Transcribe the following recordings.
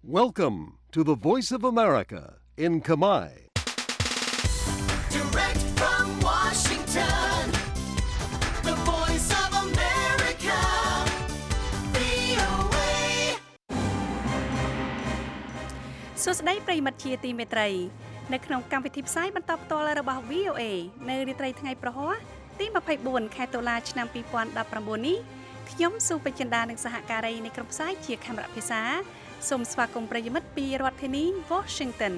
Welcome to the Voice of America in Khmer. Direct from Washington, the Voice of America, VOA. សួស្តីប្រិយមិត្តជាទីមេត្រីនៅក្នុងកម្មវិធីផ្សាយបន្តផ្ទាល់របស់ VOA នៅរាត្រីថ្ងៃប្រហ័សទី24ខែតុលាឆ្នាំ2019នេះខ្ញុំស៊ូបចិន្តានិងសហការីនៃក្រុមផ្សាយជាខេមរៈភាសាសូមស្វាគមន៍ប្រិយមិត្តពីរដ្ឋធានី Washington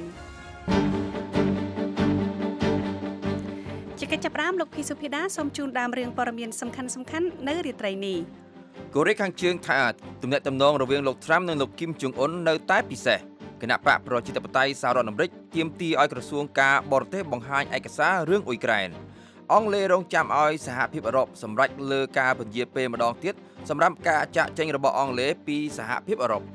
ជាកិច្ចចាប់ផ្ដើមលោកភីសុភាដាសូមជូនដើមរឿងព័ត៌មានសំខាន់ៗនៅរាត្រីនេះកូរ៉េខាងជើងថាទំនាក់ទំនងរវាងលោក Trump និងលោក Kim Jong Un នៅតែពិសេសគណៈបកប្រជាធិបតេយ្យសហរដ្ឋអាមេរិកទាមទារឲ្យក្រសួងការបរទេសបង្ហាញឯកសាររឿងអ៊ុយក្រែនអង់គ្លេសរងចាំឲ្យសហភាពអឺរ៉ុបសម្រេចលើការពន្យាពេលម្ដងទៀតសម្រាប់ការចាក់ចេញរបស់អង់គ្លេសពីសហភាពអឺរ៉ុប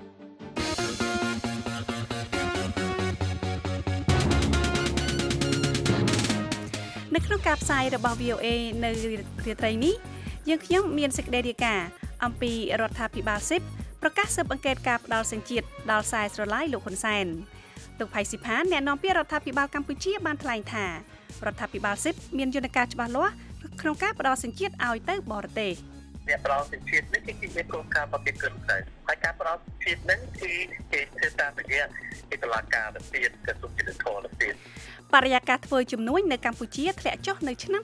នៅក្នុងការផ្សាយរបស់ VOA នៅរាត្រីនេះយើងខ្ញុំមានសេចក្តីរាយការណ៍អំពីរដ្ឋាភិបាលស៊ីបប្រកាសស៊ើបអង្កេតការផ្ដាល់សេចក្តីដល់ខ្សែស្រឡាយលោកហ៊ុនសែនលោកផៃស៊ីផានអ្នកនាំពាក្យរដ្ឋាភិបាលកម្ពុជាបានថ្លែងថារដ្ឋាភិបាលស៊ីបមានយន្តការច្បាស់លាស់ក្នុងការផ្ដាល់សេចក្តីឲ្យទៅបរទេសអ្នកផ្ដល់សេចក្តីនេះគឺជាគោលការណ៍របស់គណៈកម្មការហើយការផ្ដល់សេចក្តីនេះគឺគេធ្វើតាមរយៈកិច្ចតុលាការទៅទៀតក្រសួងយុតិធម៌ទៅទៀតបរិយាកាសធ្វើជំនួញនៅកម្ពុជាធ្លាក់ចុះនៅឆ្នាំ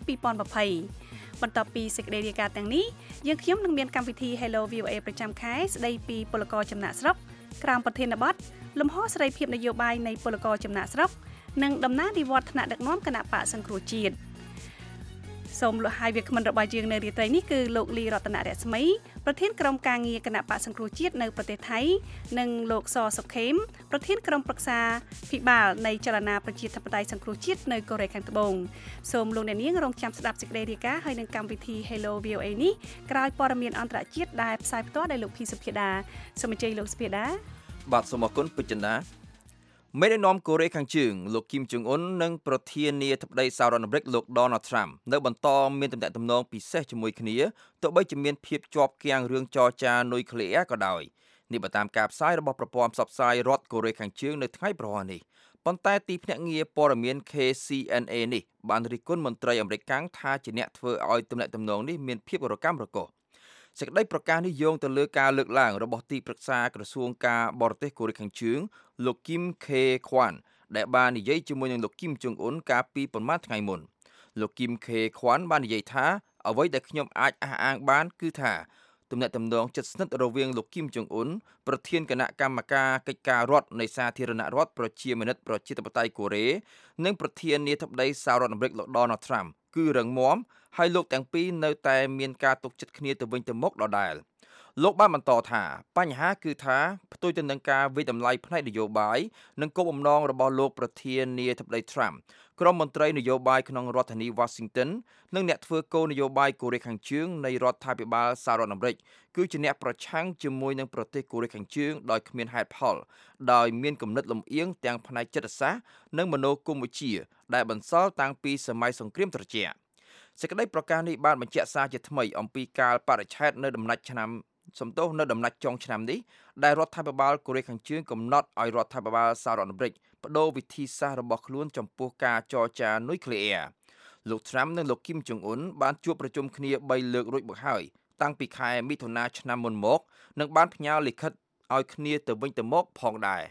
2020បន្ទាប់ពីសេចក្តីរាយការណ៍ទាំងនេះយើងខ្ញុំនឹងមានកម្មវិធី Hello VOA ប្រចាំខែស្ដីពីពលករចំណាក់ស្រុកក្រោមប្រធានបទលំហសេរីភាពនយោបាយនៃពលករចំណាក់ស្រុកនិងដំណើរនិវត្តន៍ថ្នាក់ដឹកនាំគណៈបកសង្គ្រោះជាតិសូមលះហើយវាគ្មិនរបស់យើងនៅរាត្រីនេះគឺលោកលីរតនរស្មីប្រធានក្រុមការងារគណៈបកសង្គ្រោះជាតិនៅប្រទេសថៃនិងលោកសសុខេមប្រធានក្រុមប្រឹក្សាភិបាលនៃចលនាប្រជាធិបតេយ្យសង្គ្រោះជាតិនៅកូរ៉េខាងត្បូងសូមលោកអ្នកនាងរងចាំស្ដាប់សេចក្តីរាយការណ៍ហើយនឹងកម្មវិធី Hello VOA នេះក្រោយព័ត៌មានអន្តរជាតិដែលផ្សាយផ្ទាល់ដោយលោកភីសុភាដាសូមអញ្ជើញលោកសុភាដាបាទសូមអរគុណពេជ្រចិន្តាមេដឹកនាំកូរ៉េខាងជើងលោក Kim Jong Un និងប្រធានាធិបតីសហរដ្ឋអាមេរិកលោក Donald Trump នៅបន្តមានទំនាក់ទំនងពិសេសជាមួយគ្នាទោះបីជាមានភាពជាប់គាំងរឿងចរចានុយក្លេអ៊ែរក៏ដោយនេះបើតាមការផ្សាយរបស់ប្រព័ន្ធផ្សព្វផ្សាយរដ្ឋកូរ៉េខាងជើងនៅថ្ងៃប្រហ័សនេះប៉ុន្តែទីភ្នាក់ងារព័ត៌មាន KCNA នេះបានរិះគន់មន្ត្រីអាមេរិកថាជាអ្នកធ្វើឲ្យទំនាក់ទំនងនេះមានភាពរកាំរកូសសេចក្តីប្រកាសនេះយោងទៅលើការលើកឡើងរបស់ទីប្រឹក្សាក្រសួងការបរទេសកូរ៉េខាងជើងលោក Kim Kye Kwan ដែលបាននិយាយជាមួយនឹងលោក Kim Jong Un កាលពីប្រមាណថ្ងៃមុនលោក Kim Kye Kwan បាននិយាយថាអ្វីដែលខ្ញុំអាចអះអាងបានគឺថាទំនាក់ទំនងជិតស្និទ្ធរវាងលោក Kim Jong Un ប្រធានគណៈកម្មការកិច្ចការរដ្ឋនៃសាធារណរដ្ឋប្រជាមានិតប្រជាធិបតេយ្យកូរ៉េនិងប្រធានាធិបតីសហរដ្ឋអាមេរិកលោក Donald Trump គឺរឹងមាំហើយលោកទាំងពីរនៅតែមានការទុកចិត្តគ្នាទៅវិញទៅមកដដែលលោកបានបន្តថាបញ្ហាគឺថាផ្ទុយទៅនឹងការវិតម្លៃផ្នែកនយោបាយនិងគោលបំណងរបស់លោកប្រធានាធិបតី Trump ក្រុមមន្ត្រីនយោបាយក្នុងរដ្ឋធានី Washington និងអ្នកធ្វើគោលនយោបាយកូរ៉េខាងជើងនៃរដ្ឋាភិបាលសហរដ្ឋអាមេរិកគឺជាអ្នកប្រឆាំងជាមួយនឹងប្រទេសកូរ៉េខាងជើងដោយគ្មានហេតុផលដោយមានគំនិតលំអៀងទាំងផ្នែកចិត្តសាស្ត្រនិងមនោគមវិជ្ជាដែលបន្សល់តាំងពីសម័យសង្គ្រាមត្រជាក់សេចក្តីប្រកាសនេះបានបញ្ជាក់សារជាថ្មីអំពីកាលបរិច្ឆេទនៅដំណាច់ចុងឆ្នាំនេះដែលរដ្ឋាភិបាលកូរ៉េខាងជើងកំណត់ឲ្យរដ្ឋាភិបាលសហរដ្ឋអាមេរិកបដូរវិធីសាស្ត្ររបស់ខ្លួនចំពោះការចរចានុយក្លេអ៊ែរលោក Trump និងលោក Kim Jong Un បានជួបប្រជុំគ្នា3លើករួចមកហើយតាំងពីខែមិថុនាឆ្នាំមុនមកនិងបានផ្ញើលិខិតឲ្យគ្នាទៅវិញទៅមកផងដែរ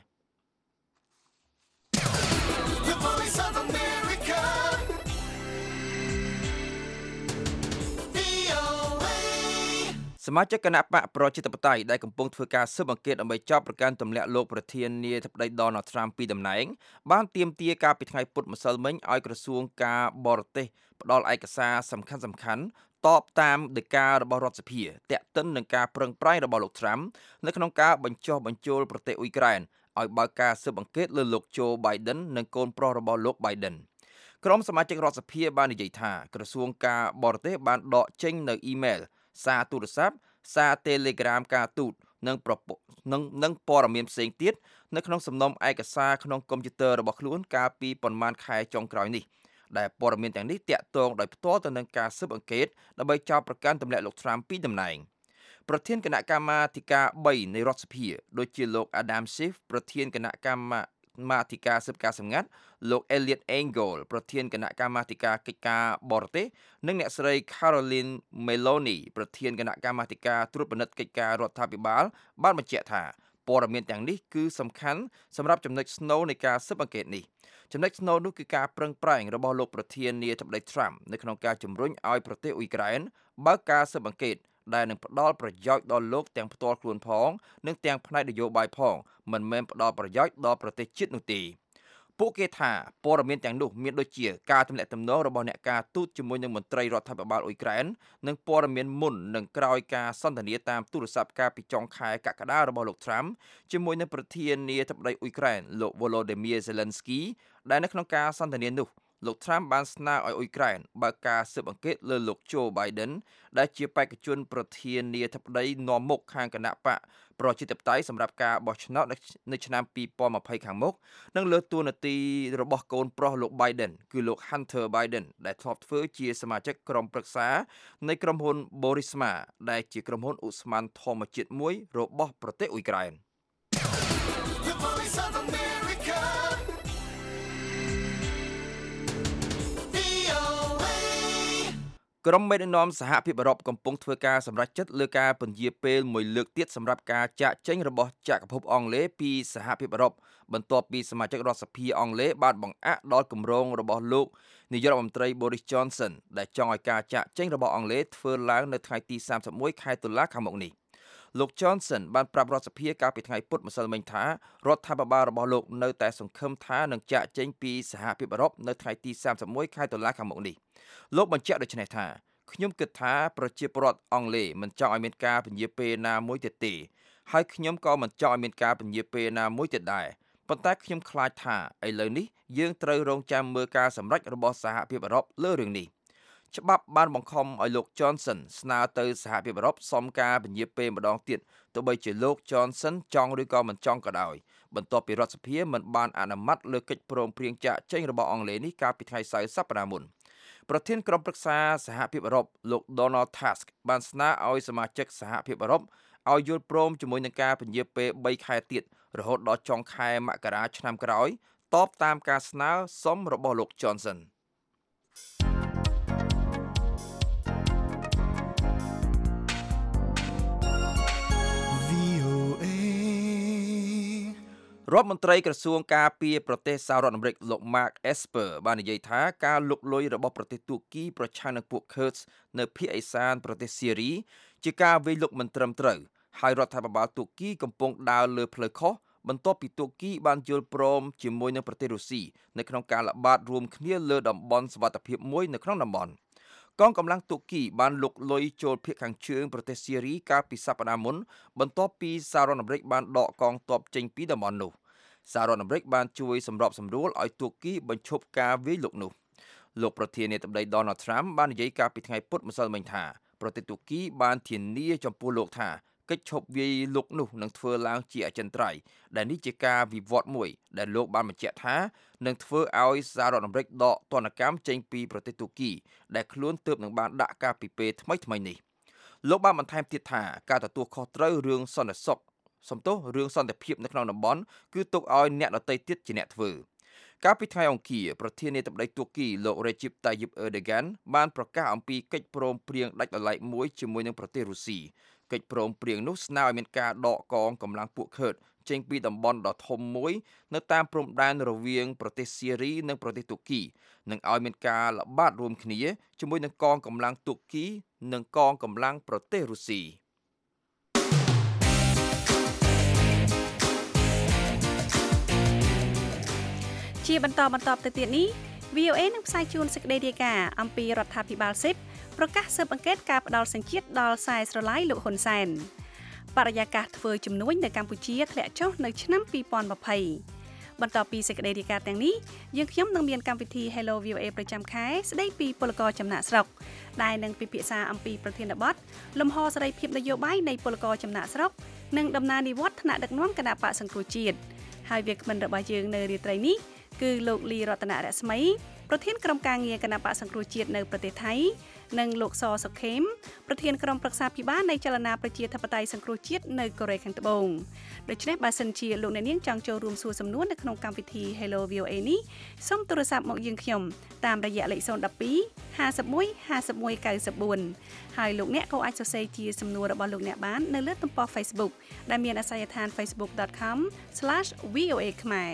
សមាជិកគណៈបកប្រជាធិបតេយ្យដែលកំពុងធ្វើការស៊ើបអង្កេតដើម្បីចាប់ប្រកាន់ទម្លាក់លោកប្រធានាធិបតី Donald Trump ពីតំណែងបានទាមទារការពីថ្ងៃពុធម្សិលមិញឲ្យក្រសួងការបរទេសផ្ដល់ឯកសារសំខាន់តបតាមដីការបស់រដ្ឋសភាទាក់ទិននឹងការប្រឹងប្រែងរបស់លោក Trump នៅក្នុងការបញ្ចុះបញ្ចូលប្រទេសអ៊ុយក្រែនឲ្យបើកការស៊ើបអង្កេតលើលោក Joe Biden និងកូនប្រុសរបស់លោក Biden ក្រុមសមាជិករដ្ឋសភាបាននិយាយថាក្រសួងការបរទេសបានដកចេញនៅអ៊ីមែលសារទូរស័ព្ទសារ Telegram ការទូតនិងព័ត៌មានផ្សេងទៀតនៅក្នុងសំណុំឯកសារក្នុងកុំព្យូទ័ររបស់ខ្លួនកាលពីប្រមាណខែចុងក្រោយនេះដែលព័ត៌មានទាំងនេះតាក់ទងដោយផ្ទាល់ទៅនឹងការស៊ើបអង្កេតដើម្បីចោទប្រកាន់ទម្លាក់លោក Trump ពីតំណែងប្រធានគណៈកម្មាធិការ3នៃរដ្ឋសភាដូចជាលោក Adam Schiff ប្រធានគណៈកម្មាធិការសិទ្ធិការសម្ងាត់លោក Eliot Engel ប្រធានគណៈកម្មាធិការកិច្ចការបរទេសនិងអ្នកស្រី Caroline Meloni ប្រធានគណៈកម្មាធិការត្រួតពិនិត្យកិច្ចការរដ្ឋាភិបាលបានបញ្ជាក់ថាព័ត៌មានទាំងនេះគឺសំខាន់សម្រាប់ចំណុចស្នូលនៃការស៊ើបអង្កេតនេះចំណុចស្នូលនោះគឺការប្រឹងប្រែងរបស់លោកប្រធានាធិបតី Trump នៅក្នុងការជំរុញឲ្យប្រទេសអ៊ុយក្រែនបើកការស៊ើបអង្កេតដែលនឹងផ្ដល់ប្រយោជន៍ដល់លោកទាំងផ្ទាល់ខ្លួនផងនិងទាំងផ្នែកនយោបាយផងមិនមែនផ្ដល់ប្រយោជន៍ដល់ប្រទេសជាតិនោះទេពួកគេថាព័ត៌មានទាំងនោះមានដូចជាការទម្លាក់ទំនងរបស់អ្នកការទូតជាមួយនឹងមន្ត្រីរដ្ឋាភិបាលអ៊ុយក្រែននិងព័ត៌មានមុននិងក្រោយការសន្ទនាតាមទូរស័ព្ទកាលពីចុងខែកក្កដារបស់លោក Trump ជាមួយនឹងប្រធានាធិបតីអ៊ុយក្រែនលោក Volodymyr Zelensky ដែលនៅក្នុងការសន្ទនានោះលោក Trump បានស្នើឲ្យអ៊ុយក្រែនបើកការស៊ើបអង្កេតលើលោក Joe Biden ដែលជាបេក្ខជនប្រធានាធិបតីនាំមុខខាងគណៈបកប្រជាធិបតេយ្យសម្រាប់ការបោះឆ្នោតនៅឆ្នាំ2020ខាងមុខនិងលើតួនាទីរបស់កូនប្រុសលោក Biden គឺលោក Hunter Biden ដែលធ្លាប់ធ្វើជាសមាជិកក្រុមប្រឹក្សានៃក្រុមហ៊ុន Burisma ដែលជាក្រុមហ៊ុនឧស្ម័នធម្មជាតិមួយរបស់ប្រទេសអ៊ុយក្រែន The voice of America. VOA. ក្រុមមេដឹកនាំសហភាពអឺរ៉ុបកំពុងធ្វើការសម្រេចចិត្តលើការពន្យាពេលមួយលើកទៀតសម្រាប់ការចាកចេញរបស់ចក្រភពអង់គ្លេសពីសហភាពអឺរ៉ុបបន្ទាប់ពីសមាជិករដ្ឋសភាអង់គ្លេសបានបង្អាក់ដល់គម្រោងរបស់លោកនាយករដ្ឋមន្ត្រី Boris Johnson ដែលចង់ឲ្យការចាកចេញរបស់អង់គ្លេសធ្វើឡើងនៅថ្ងៃទី31ខែតុលាខាងមុខនេះលោក Johnson បានប្រាប់រដ្ឋសភាកាលពីថ្ងៃពុធម្សិលមិញថារដ្ឋាភិបាលរបស់លោកនៅតែសង្ឃឹមថានឹងចាកចេញពីសហភាពអឺរ៉ុបនៅថ្ងៃទី31ខែតុលាខាងមុខនេះលោកបញ្ជាក់ដូចនេះថាខ្ញុំគិតថាប្រជាពលរដ្ឋអង់គ្លេសមិនចង់ឲ្យមានការពន្យាពេលណាមួយទៀតទេហើយខ្ញុំក៏មិនចង់ឲ្យមានការពន្យាពេលណាមួយទៀតដែរប៉ុន្តែខ្ញុំខ្លាចថាឥឡូវនេះយើងត្រូវរងចាំមើលការសម្រេចរបស់សហភាពអឺរ៉ុបលើរឿងនេះច្បាប់បានបង្ខំឲ្យលោក Johnson ស្នើទៅសហភាពអឺរ៉ុបសុំការពន្យាពេលម្ដងទៀតទោះបីជាលោក Johnson ចង់ឬក៏មិនចង់ក៏ដោយបន្ទាប់ពីរដ្ឋសភាមិនបានអនុម័តលើកិច្ចព្រមព្រៀងចាកចេញរបស់អង់គ្លេសនេះកាលពីថ្ងៃសៅរ៍សប្តាហ៍មុនប្រធានក្រុមប្រឹក្សាសហភាពអឺរ៉ុបលោក Donald Tusk បានស្នើឲ្យសមាជិកសហភាពអឺរ៉ុបឲ្យយល់ព្រមជាមួយនឹងការពន្យាពេល3ខែទៀតរហូតដល់ចុងខែមករាឆ្នាំក្រោយតបតាមការស្នើសុំរបស់លោក Johnson VOA. រដ្ឋមន្ត្រីក្រសួងការពារប្រទេសសហរដ្ឋអាមេរិកលោក Mark Esper បាននិយាយថាការលុកលុយរបស់ប្រទេសទួរគីប្រឆាំងនឹងពួក Kurds នៅភាគឦសានប្រទេសស៊េរីជាការវាយលុកមិនត្រឹមត្រូវហើយរដ្ឋាភិបាលទួរគីកំពុងដើរលើផ្លូវខុសបន្ទាប់ពីទួរគីបានយល់ព្រមជាមួយនឹងប្រទេសរុស្ស៊ីនៅក្នុងការល្បាតរួមគ្នាលើតំបន់សុវត្ថិភាពមួយនៅក្នុងតំបន់កងកម្លាំងទួរគីបានលុកលុយចូលភាគខាងជើងប្រទេសស៊េរីកាលពីសប្តាហ៍មុនបន្ទាប់ពីសហរដ្ឋអាមេរិកបានដកកងទ័ពចេញពីតំបន់នោះសហរដ្ឋអាមេរិកបានជួយសម្របសម្រួលឲ្យទួរគីបញ្ឈប់ការវាយលុកនោះលោកប្រធានាធិបតី Donald Trump បាននិយាយកាលពីថ្ងៃពុធម្សិលមិញថាប្រទេសទួរគីបានធានាចំពោះលោកថាកិច្ចឈប់វាយលុកនោះនឹងធ្វើឡើងជាអចិន្ត្រៃយ៍ដែលនេះជាការវិវត្តមួយដែលលោកបានបញ្ជាក់ថានឹងធ្វើឲ្យសហរដ្ឋអាមេរិកដកទណ្ឌកម្មចេញពីប្រទេសទួរគីដែលខ្លួនទើបនឹងបានដាក់កាលពីពេលថ្មីនេះលោកបានបន្ថែមទៀតថាការទទួលខុសត្រូវរឿងសន្តិសុខរឿងសន្តិភាពនៅក្នុងតំបន់គឺទុកឲ្យអ្នកដទៃទៀតជាអ្នកធ្វើកាលពីថ្ងៃអង្គារប្រធានាធិបតីទួរគីលោក Recep Tayyip Erdogan បានប្រកាសអំពីកិច្ចព្រមព្រៀងដាច់ដោយឡែកមួយជាមួយនឹងប្រទេសរុស្ស៊ីកិច្ចព្រមព្រៀងនោះស្នើឲ្យមានការដកកងកម្លាំងពួក Kurd ចេញពីតំបន់ដ៏ធំមួយនៅតាមព្រំដែនរវាងប្រទេសស៊េរីនិងប្រទេសទួរគីនិងឲ្យមានការល្បាតរួមគ្នាជាមួយនឹងកងកម្លាំងទួរគីនិងកងកម្លាំងប្រទេសរុស្ស៊ីជាបន្តទៅទៀតនេះ VOA នឹងផ្សាយជូនសេចក្តីរាយការណ៍អំពីរដ្ឋាភិបាលស៊ីបប្រកាសស៊ើបអង្កេតការផ្ដាល់សញ្ជាតិដល់ខ្សែស្រឡាយលោកហ៊ុនសែនបរិយាកាសធ្វើជំនួញនៅកម្ពុជាធ្លាក់ចុះនៅឆ្នាំ2020បន្ទាប់ពីសេចក្តីរាយការណ៍ទាំងនេះយើងខ្ញុំនឹងមានកម្មវិធី Hello VOA ប្រចាំខែស្ដីពីពលករចំណាក់ស្រុកដែលនឹងពិភាក្សាអំពីប្រធានបទលំហសេរីភាពនយោបាយនៃពលករចំណាក់ស្រុកនិងដំណើរនិវត្តន៍ថ្នាក់ដឹកនាំគណៈបកសង្គ្រោះជាតិហើយវាគ្មិនរបស់យើងនៅរាត្រីនេះគឺលោកលីរតនរស្មីប្រធានក្រុមការងារគណៈបកសង្គ្រោះជាតិនៅប្រទេសថៃនិងលោកសសុខេមប្រធានក្រុមប្រឹក្សាភិបាលនៃចលនាប្រជាធិបតេយ្យសង្គ្រោះជាតិនៅកូរ៉េខាងត្បូងដូច្នេះបើសិនជាលោកអ្នកនាងចង់ចូលរួមសួរសំណួរនៅក្នុងកម្មវិធី Hello VOA នេះសូមទូរស័ព្ទមកយើងខ្ញុំតាមរយៈលេខ012 51 51 94ហើយលោកអ្នកក៏អាចសរសេរជាសំណួររបស់លោកអ្នកបាននៅលើទំព័រ Facebook ដែលមានអាសយដ្ឋាន facebook.com/voa ខ្មែរ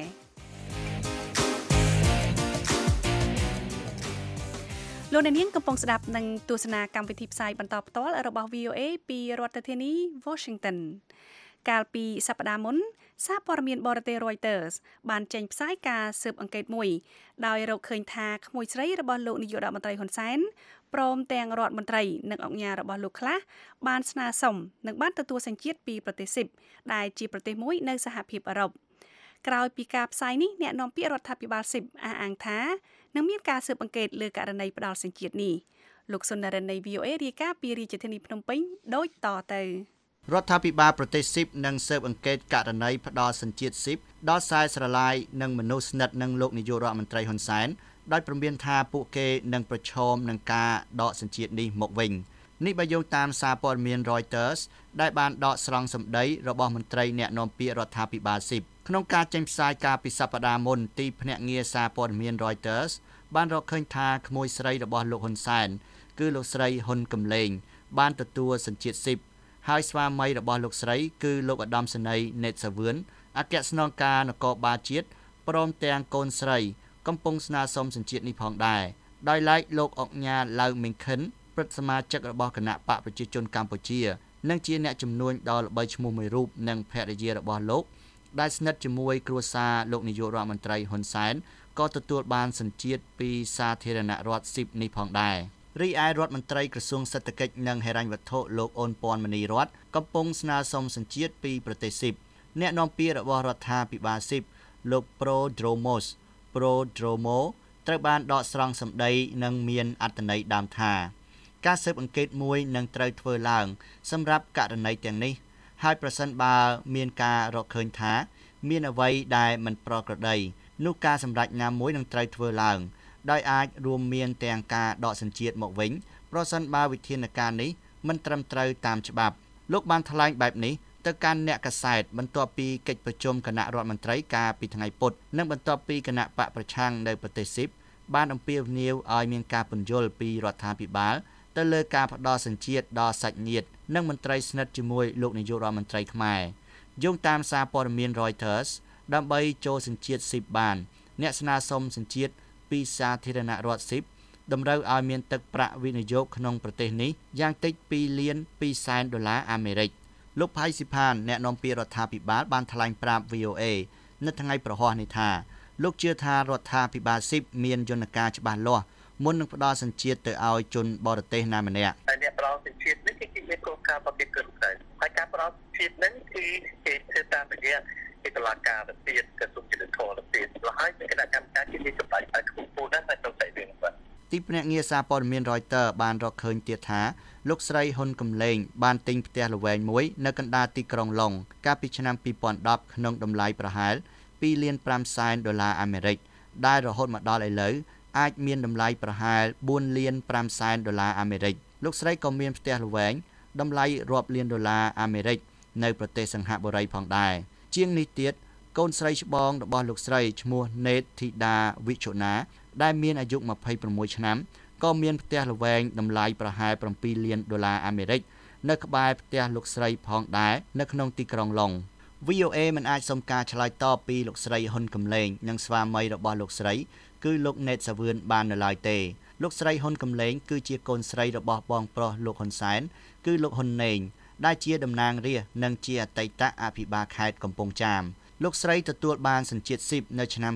លោកអ្នកនាងកំពុងស្ដាប់និងទស្សនាកម្មវិធីផ្សាយបន្តផ្ទាល់របស់ VOA ពីរដ្ឋធានី Washington កាលពីសប្តាហ៍មុនសារព័ត៌មានបរទេស Reuters បានចេញផ្សាយការស៊ើបអង្កេតមួយដោយរកឃើញថាក្មួយស្រីរបស់លោកនាយករដ្ឋមន្ត្រីហ៊ុនសែនព្រមទាំងរដ្ឋមន្ត្រីនិងអង្គការរបស់លោកខ្លះបានស្នើសុំនិងបានទទួលសញ្ជាតិពីប្រទេសស៊ីបដែលជាប្រទេសមួយនៅសហភាពអឺរ៉ុបក្រោយពីការផ្សាយនេះអ្នកនាំពាក្យរដ្ឋាភិបាលស៊ីបអះអាងថានឹងមានការស៊ើបអង្កេតលើករណីផ្ដាល់សញ្ជាតិនេះលោកសុននរិននៃ VOA រាយការណ៍ពីរាជធានីភ្នំពេញដូចតទៅរដ្ឋាភិបាលប្រទេសស៊ីបនឹងស៊ើបអង្កេតករណីផ្ដាល់សញ្ជាតិស៊ីបដល់ខ្សែស្រឡាយនិងមនុស្សស្និទ្ធនឹងលោកនាយករដ្ឋមន្ត្រីហ៊ុនសែនដោយព្រមានថាពួកគេនឹងប្រឈមនឹងការដកសញ្ជាតិនេះមកវិញនេះបើយោងតាមសារព័ត៌មាន Reuters ដែលបានដកស្រង់សម្ដីរបស់មន្ត្រីអ្នកនាំពាក្យរដ្ឋាភិបាលស៊ីបក្នុងការចេញផ្សាយកាលពីសប្តាហ៍មុនទីភ្នាក់ងារសារព័ត៌មាន Reuters បានរកឃើញថាក្មួយស្រីរបស់លោកហ៊ុនសែនគឺលោកស្រីហ៊ុនកំលែងបានទទួលសញ្ជាតិស៊ីបហើយស្វាមីរបស់លោកស្រីគឺលោកឧត្តមសេនីយ៍ណេតសាវឿនអគ្គស្នងការនគរបាលជាតិព្រមទាំងកូនស្រីកំពុងស្នើសុំសញ្ជាតិនេះផងដែរដោយឡែកលោកអុកញ៉ាឡៅមីងខិនព្រឹទ្ធសមាជិករបស់គណៈបកប្រជាជនកម្ពុជានិងជាអ្នកជំនួញដ៏ល្បីឈ្មោះមួយរូបនិងភរិយារបស់លោកដែលស្និទ្ធជាមួយគ្រួសារលោកនាយករដ្ឋមន្ត្រីហ៊ុនសែនក៏ទទួលបានសញ្ជាតិពីសាធារណរដ្ឋស៊ីបនេះផងដែររីឯរដ្ឋមន្ត្រីក្រសួងសេដ្ឋកិច្ចនិងហិរញ្ញវត្ថុលោកអូនពាន់មនីរតកំពុងស្នើសុំសញ្ជាតិពីប្រទេសស៊ីបអ្នកនាំពាក្យរបស់រដ្ឋាភិបាលស៊ីបលោក Prodromos Prodromo ត្រូវបានដកស្រង់សម្ដីនិងមានអត្ថន័យដើមថាការស៊ើបអង្កេតមួយនឹងត្រូវធ្វើឡើងសម្រាប់ករណីទាំងនេះហើយប្រសិនបើមានការរកឃើញថាមានអ្វីដែលមិនប្រក្រតីនោះការសម្រេចណាមួយនឹងត្រូវធ្វើឡើងដោយអាចរួមមានទាំងការដកសញ្ជាតិមកវិញប្រសិនបើវិធានការនេះមិនត្រឹមត្រូវតាមច្បាប់លោកបានថ្លែងបែបនេះទៅកាន់អ្នកកាសែតបន្ទាប់ពីកិច្ចប្រជុំគណៈរដ្ឋមន្ត្រីកាលពីថ្ងៃពុធនិងបន្ទាប់ពីគណៈបកប្រឆាំងនៅប្រទេសស៊ីបបានអំពាវនាវឲ្យមានការពន្យល់ពីរដ្ឋាភិបាលទៅលើការផ្ដល់សញ្ជាតិដល់សាច់ញាតិនិងមន្ត្រីស្និទ្ធជាមួយលោកនាយករដ្ឋមន្ត្រីខ្មែរយោងតាមសារព័ត៌មាន Reuters ដើម្បីចូលសញ្ជាតិស៊ីបបានអ្នកស្នើសុំសញ្ជាតិពីសាធារណរដ្ឋស៊ីបតម្រូវឲ្យមានទឹកប្រាក់វិនិយោគក្នុងប្រទេសនេះយ៉ាងតិច$2.2 លានអាមេរិកលោកផៃស៊ីផានអ្នកនាំពាក្យរដ្ឋាភិបាលបានថ្លែងប្រាប់ VOA នៅថ្ងៃប្រហ័សនេះថាលោកជឿថារដ្ឋាភិបាលស៊ីបមានយន្តការច្បាស់លាស់មុននឹងផ្ដល់សញ្ជាតិទៅឲ្យជនបរទេសណាម្នាក់ហើយអ្នកផ្ដល់សញ្ជាតិនេះគឺមានគោលការណ៍របស់គេគឺទៅហើយការផ្ដល់សញ្ជាតិនេះគឺគេធ្វើតាមរយៈកិច្ចតុលាការទៅទៀតក្រសួងយុតិធម៌ទៅទៀតហើយគណៈកម្មការជាតិនេះសម្រាប់ឲ្យគ្រប់ពូហ្នឹងតែទៅតែវិញបាទទីភ្នាក់ងារសារព័ត៌មាន Reuters បានរកឃើញទៀតថាលោកស្រីហ៊ុនកំលែងបានទិញផ្ទះល្វែងមួយនៅកណ្ដាលទីក្រុងឡុងកាលពីឆ្នាំ2010ក្នុងតម្លៃប្រហែល$2.5 លានអាមេរិកដែលរហូតមកដល់ឥឡូវអាចមានតម្លៃប្រហែល$4.5 លានអាមេរិកលោកស្រីក៏មានផ្ទះល្វែងតម្លៃរាប់លាន$អាមេរិកនៅប្រទេសសិង្ហបុរីផងដែរជាងនេះទៀតកូនស្រីច្បងរបស់លោកស្រីឈ្មោះណេតធីតាវិជូណាដែលមានអាយុ26ឆ្នាំក៏មានផ្ទះល្វែងតម្លៃប្រហែល$7 លានអាមេរិកនៅក្បែរផ្ទះលោកស្រីផងដែរនៅក្នុងទីក្រុងឡុង VOA មិនអាចសុំការឆ្លើយតបពីលោកស្រីហ៊ុនកំលែងនិងស្វាមីរបស់លោកស្រីគឺលោកណេតសាវឿនបាននៅឡើយទេលោកស្រីហ៊ុនកំលែងគឺជាកូនស្រីរបស់បងប្រុសលោកហ៊ុនសែនគឺលោកហ៊ុនណេងដែលជាតំណាងរាស្ត្រនិងជាអតីតអភិបាលខេត្តកំពង់ចាមលោកស្រីទទួលបានសញ្ជាតិស៊ីបនៅឆ្នាំ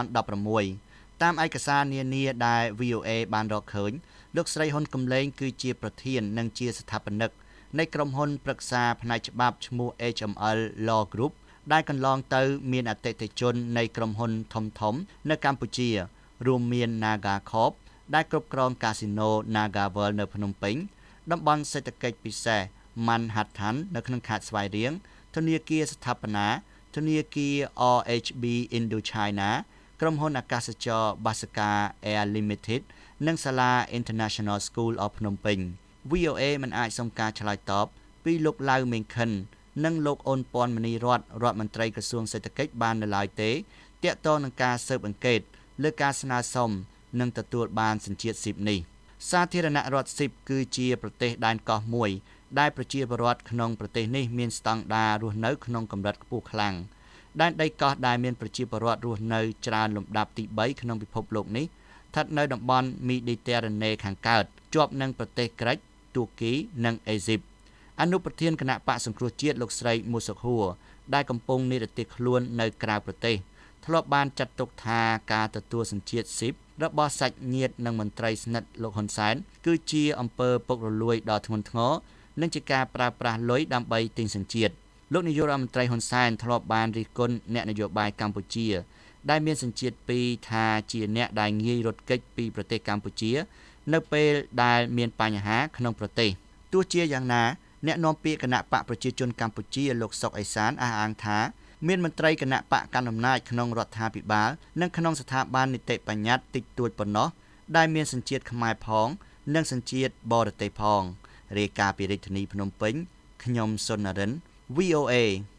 2016តាមឯកសារនានាដែល VOA បានរកឃើញលោកស្រីហ៊ុនកំលែងគឺជាប្រធាននិងជាស្ថាបនិកនៃក្រុមហ៊ុនប្រឹក្សាផ្នែកច្បាប់ឈ្មោះ HML Law Group ដែលកន្លងទៅមានអតិថិជននៃក្រុមហ៊ុនធំៗនៅកម្ពុជារួមមាន Naga Corp ដែលគ្រប់គ្រងកាស៊ីណូ Naga World នៅភ្នំពេញតំបន់សេដ្ឋកិច្ចពិសេស Manhattan នៅក្នុងខេត្តស្វាយរៀងធនាគារស្ថាបនាធនាគារ RHB Indochina ក្រុមហ៊ុនអាកាសចរ Basaka Air Limited និងសាលា International School of Phnom Penh VOA មិនអាចសុំការឆ្លើយតបពីលោកឡៅមេងខិននិងលោកអូនពាន់មនីរដ្ឋមន្ត្រីក្រសួងសេដ្ឋកិច្ចបាននៅឡើយទេទាក់ទងនឹងការស៊ើបអង្កេតលើការស្នើសុំនិងទទួលបានសញ្ជាតិស៊ីបនេះសាធារណរដ្ឋស៊ីបគឺជាប្រទេសដែនកោះមួយដែលប្រជាពលរដ្ឋក្នុងប្រទេសនេះមានស្តង់ដាររស់នៅក្នុងកម្រិតខ្ពស់ខ្លាំងដែនដីកោះដែលមានប្រជាពលរដ្ឋរស់នៅច្រើនលំដាប់ទី3ក្នុងពិភពលោកនេះស្ថិតនៅតំបន់មីឌីទែរ៉ាណេខាងកើតជាប់នឹងប្រទេសក្រិចទួរគីនិងអេស៊ីបអនុប្រធានគណៈបកសង្គ្រោះជាតិលោកស្រីមូសុខហួរដែលកំពុងនិរទេសខ្លួននៅក្រៅប្រទេសធ្លាប់បានចាត់ទុកថាការទទួលសញ្ជាតិស៊ីបរបស់សាច់ញាតិនិងមន្ត្រីស្និទ្ធលោកហ៊ុនសែនគឺជាអំពើពុករលួយដ៏ធ្ងន់ធ្ងរនិងជាការប្រើប្រាស់លុយដើម្បីទិញសញ្ជាតិលោកនាយករដ្ឋមន្ត្រីហ៊ុនសែនធ្លាប់បានរិះគន់អ្នកនយោបាយកម្ពុជាដែលមានសញ្ជាតិពីរថាជាអ្នកដែលងាយរត់គេចពីប្រទេសកម្ពុជានៅពេលដែលមានបញ្ហាក្នុងប្រទេសទោះជាយ៉ាងណាអ្នកនាំពាក្យគណៈបកប្រជាជនកម្ពុជាលោកសុកអេសានអះអាងថាមានមន្ត្រីគណៈបកកណ្ដាលអំណាចក្នុងរដ្ឋាភិបាលនិងក្នុងស្ថាប័ននីតិបញ្ញត្តិតិចតួចប៉ុណ្ណោះដែលមានសញ្ជាតិខ្មែរផងនិងសញ្ជាតិបរទេសផងរាយការណ៍ពីរាជធានីភ្នំពេញខ្ញុំសុននរិន VOA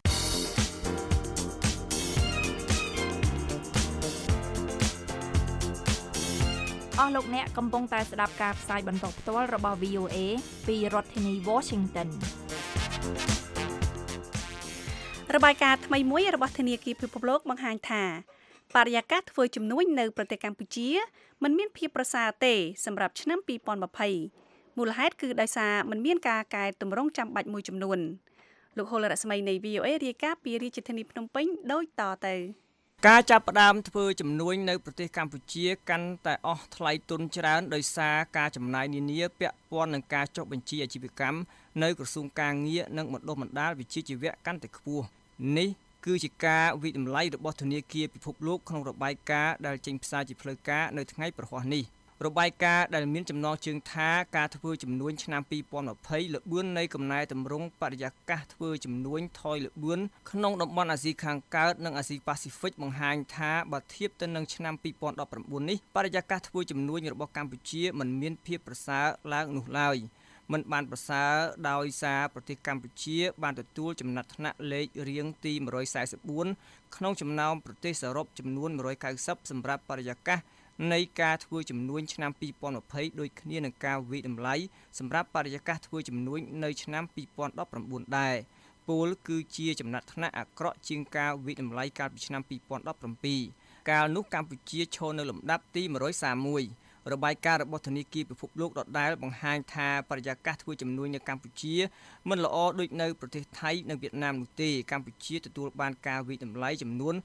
អស់លោកអ្នកកំពុងតែស្ដាប់ការផ្សាយបន្តផ្ទាល់របស់ VOA ពីរដ្ឋធានី Washington របាយការណ៍ថ្មីមួយរបស់ធនាគារពិភពលោកបង្ហាញថាបរិយាកាសធ្វើជំនួញនៅប្រទេសកម្ពុជាមិនមានភាពប្រសើរទេសម្រាប់ឆ្នាំ2020មូលហេតុគឺដោយសារមិនមានការកែតម្រង់ចាំបាច់មួយចំនួនលោកហុលរស្មីនៃ VOA រាយការណ៍ពីរាជធានីភ្នំពេញដូចតទៅការចាប់ផ្ដើមធ្វើជំនួញនៅប្រទេសកម្ពុជាកាន់តែអស់ថ្លៃទុនច្រើនដោយសារការចំណាយនានាពាក់ព័ន្ធនឹងការចុះបញ្ជីអាជីវកម្មនៅក្រសួងការងារនិងបណ្ដុះបណ្ដាលវិជ្ជាជីវៈកាន់តែខ្ពស់នេះគឺជាការវិតម្លៃរបស់ធនាគារពិភពលោកក្នុងរបាយការណ៍ដែលចេញផ្សាយជាផ្លូវការនៅថ្ងៃប្រហ័សនេះរបាយការណ៍ដែលមានចំណងជើងថាការធ្វើជំនួញឆ្នាំ2020ល្បឿននៃកំណែតម្រង់បរិយាកាសធ្វើជំនួញថយល្បឿនក្នុងតំបន់អាស៊ីខាងកើតនិងអាស៊ីប៉ាស៊ីហ្វិកបង្ហាញថាបើធៀបទៅនឹងឆ្នាំ2019នេះបរិយាកាសធ្វើជំនួញរបស់កម្ពុជាមិនមានភាពប្រសើរឡើងនោះឡើយមិនបានប្រសើរដោយសារប្រទេសកម្ពុជាបានទទួលចំណាត់ថ្នាក់លេខរៀងទី144ក្នុងចំណោមប្រទេសសរុបចំនួន190សម្រាប់បរិយាកាសនៃការធ្វើជំនួញឆ្នាំ2020ដូចគ្នានឹងការវិតម្លៃសម្រាប់បរិយាកាសធ្វើជំនួញនៅឆ្នាំ2019ដែរពលគឺជាចំណាត់ថ្នាក់អាក្រក់ជាងការវិតម្លៃកាលពីឆ្នាំ2017កាលនោះកម្ពុជាឈរនៅលំដាប់ទី131របាយការណ៍របស់ធនាគារពិភពលោកដដែលបង្ហាញថាបរិយាកាសធ្វើជំនួញនៅកម្ពុជាមិនល្អដូចនៅប្រទេសថៃនិងវៀតណាមនោះទេកម្ពុជាទទួលបានការវិតម្លៃចំនួន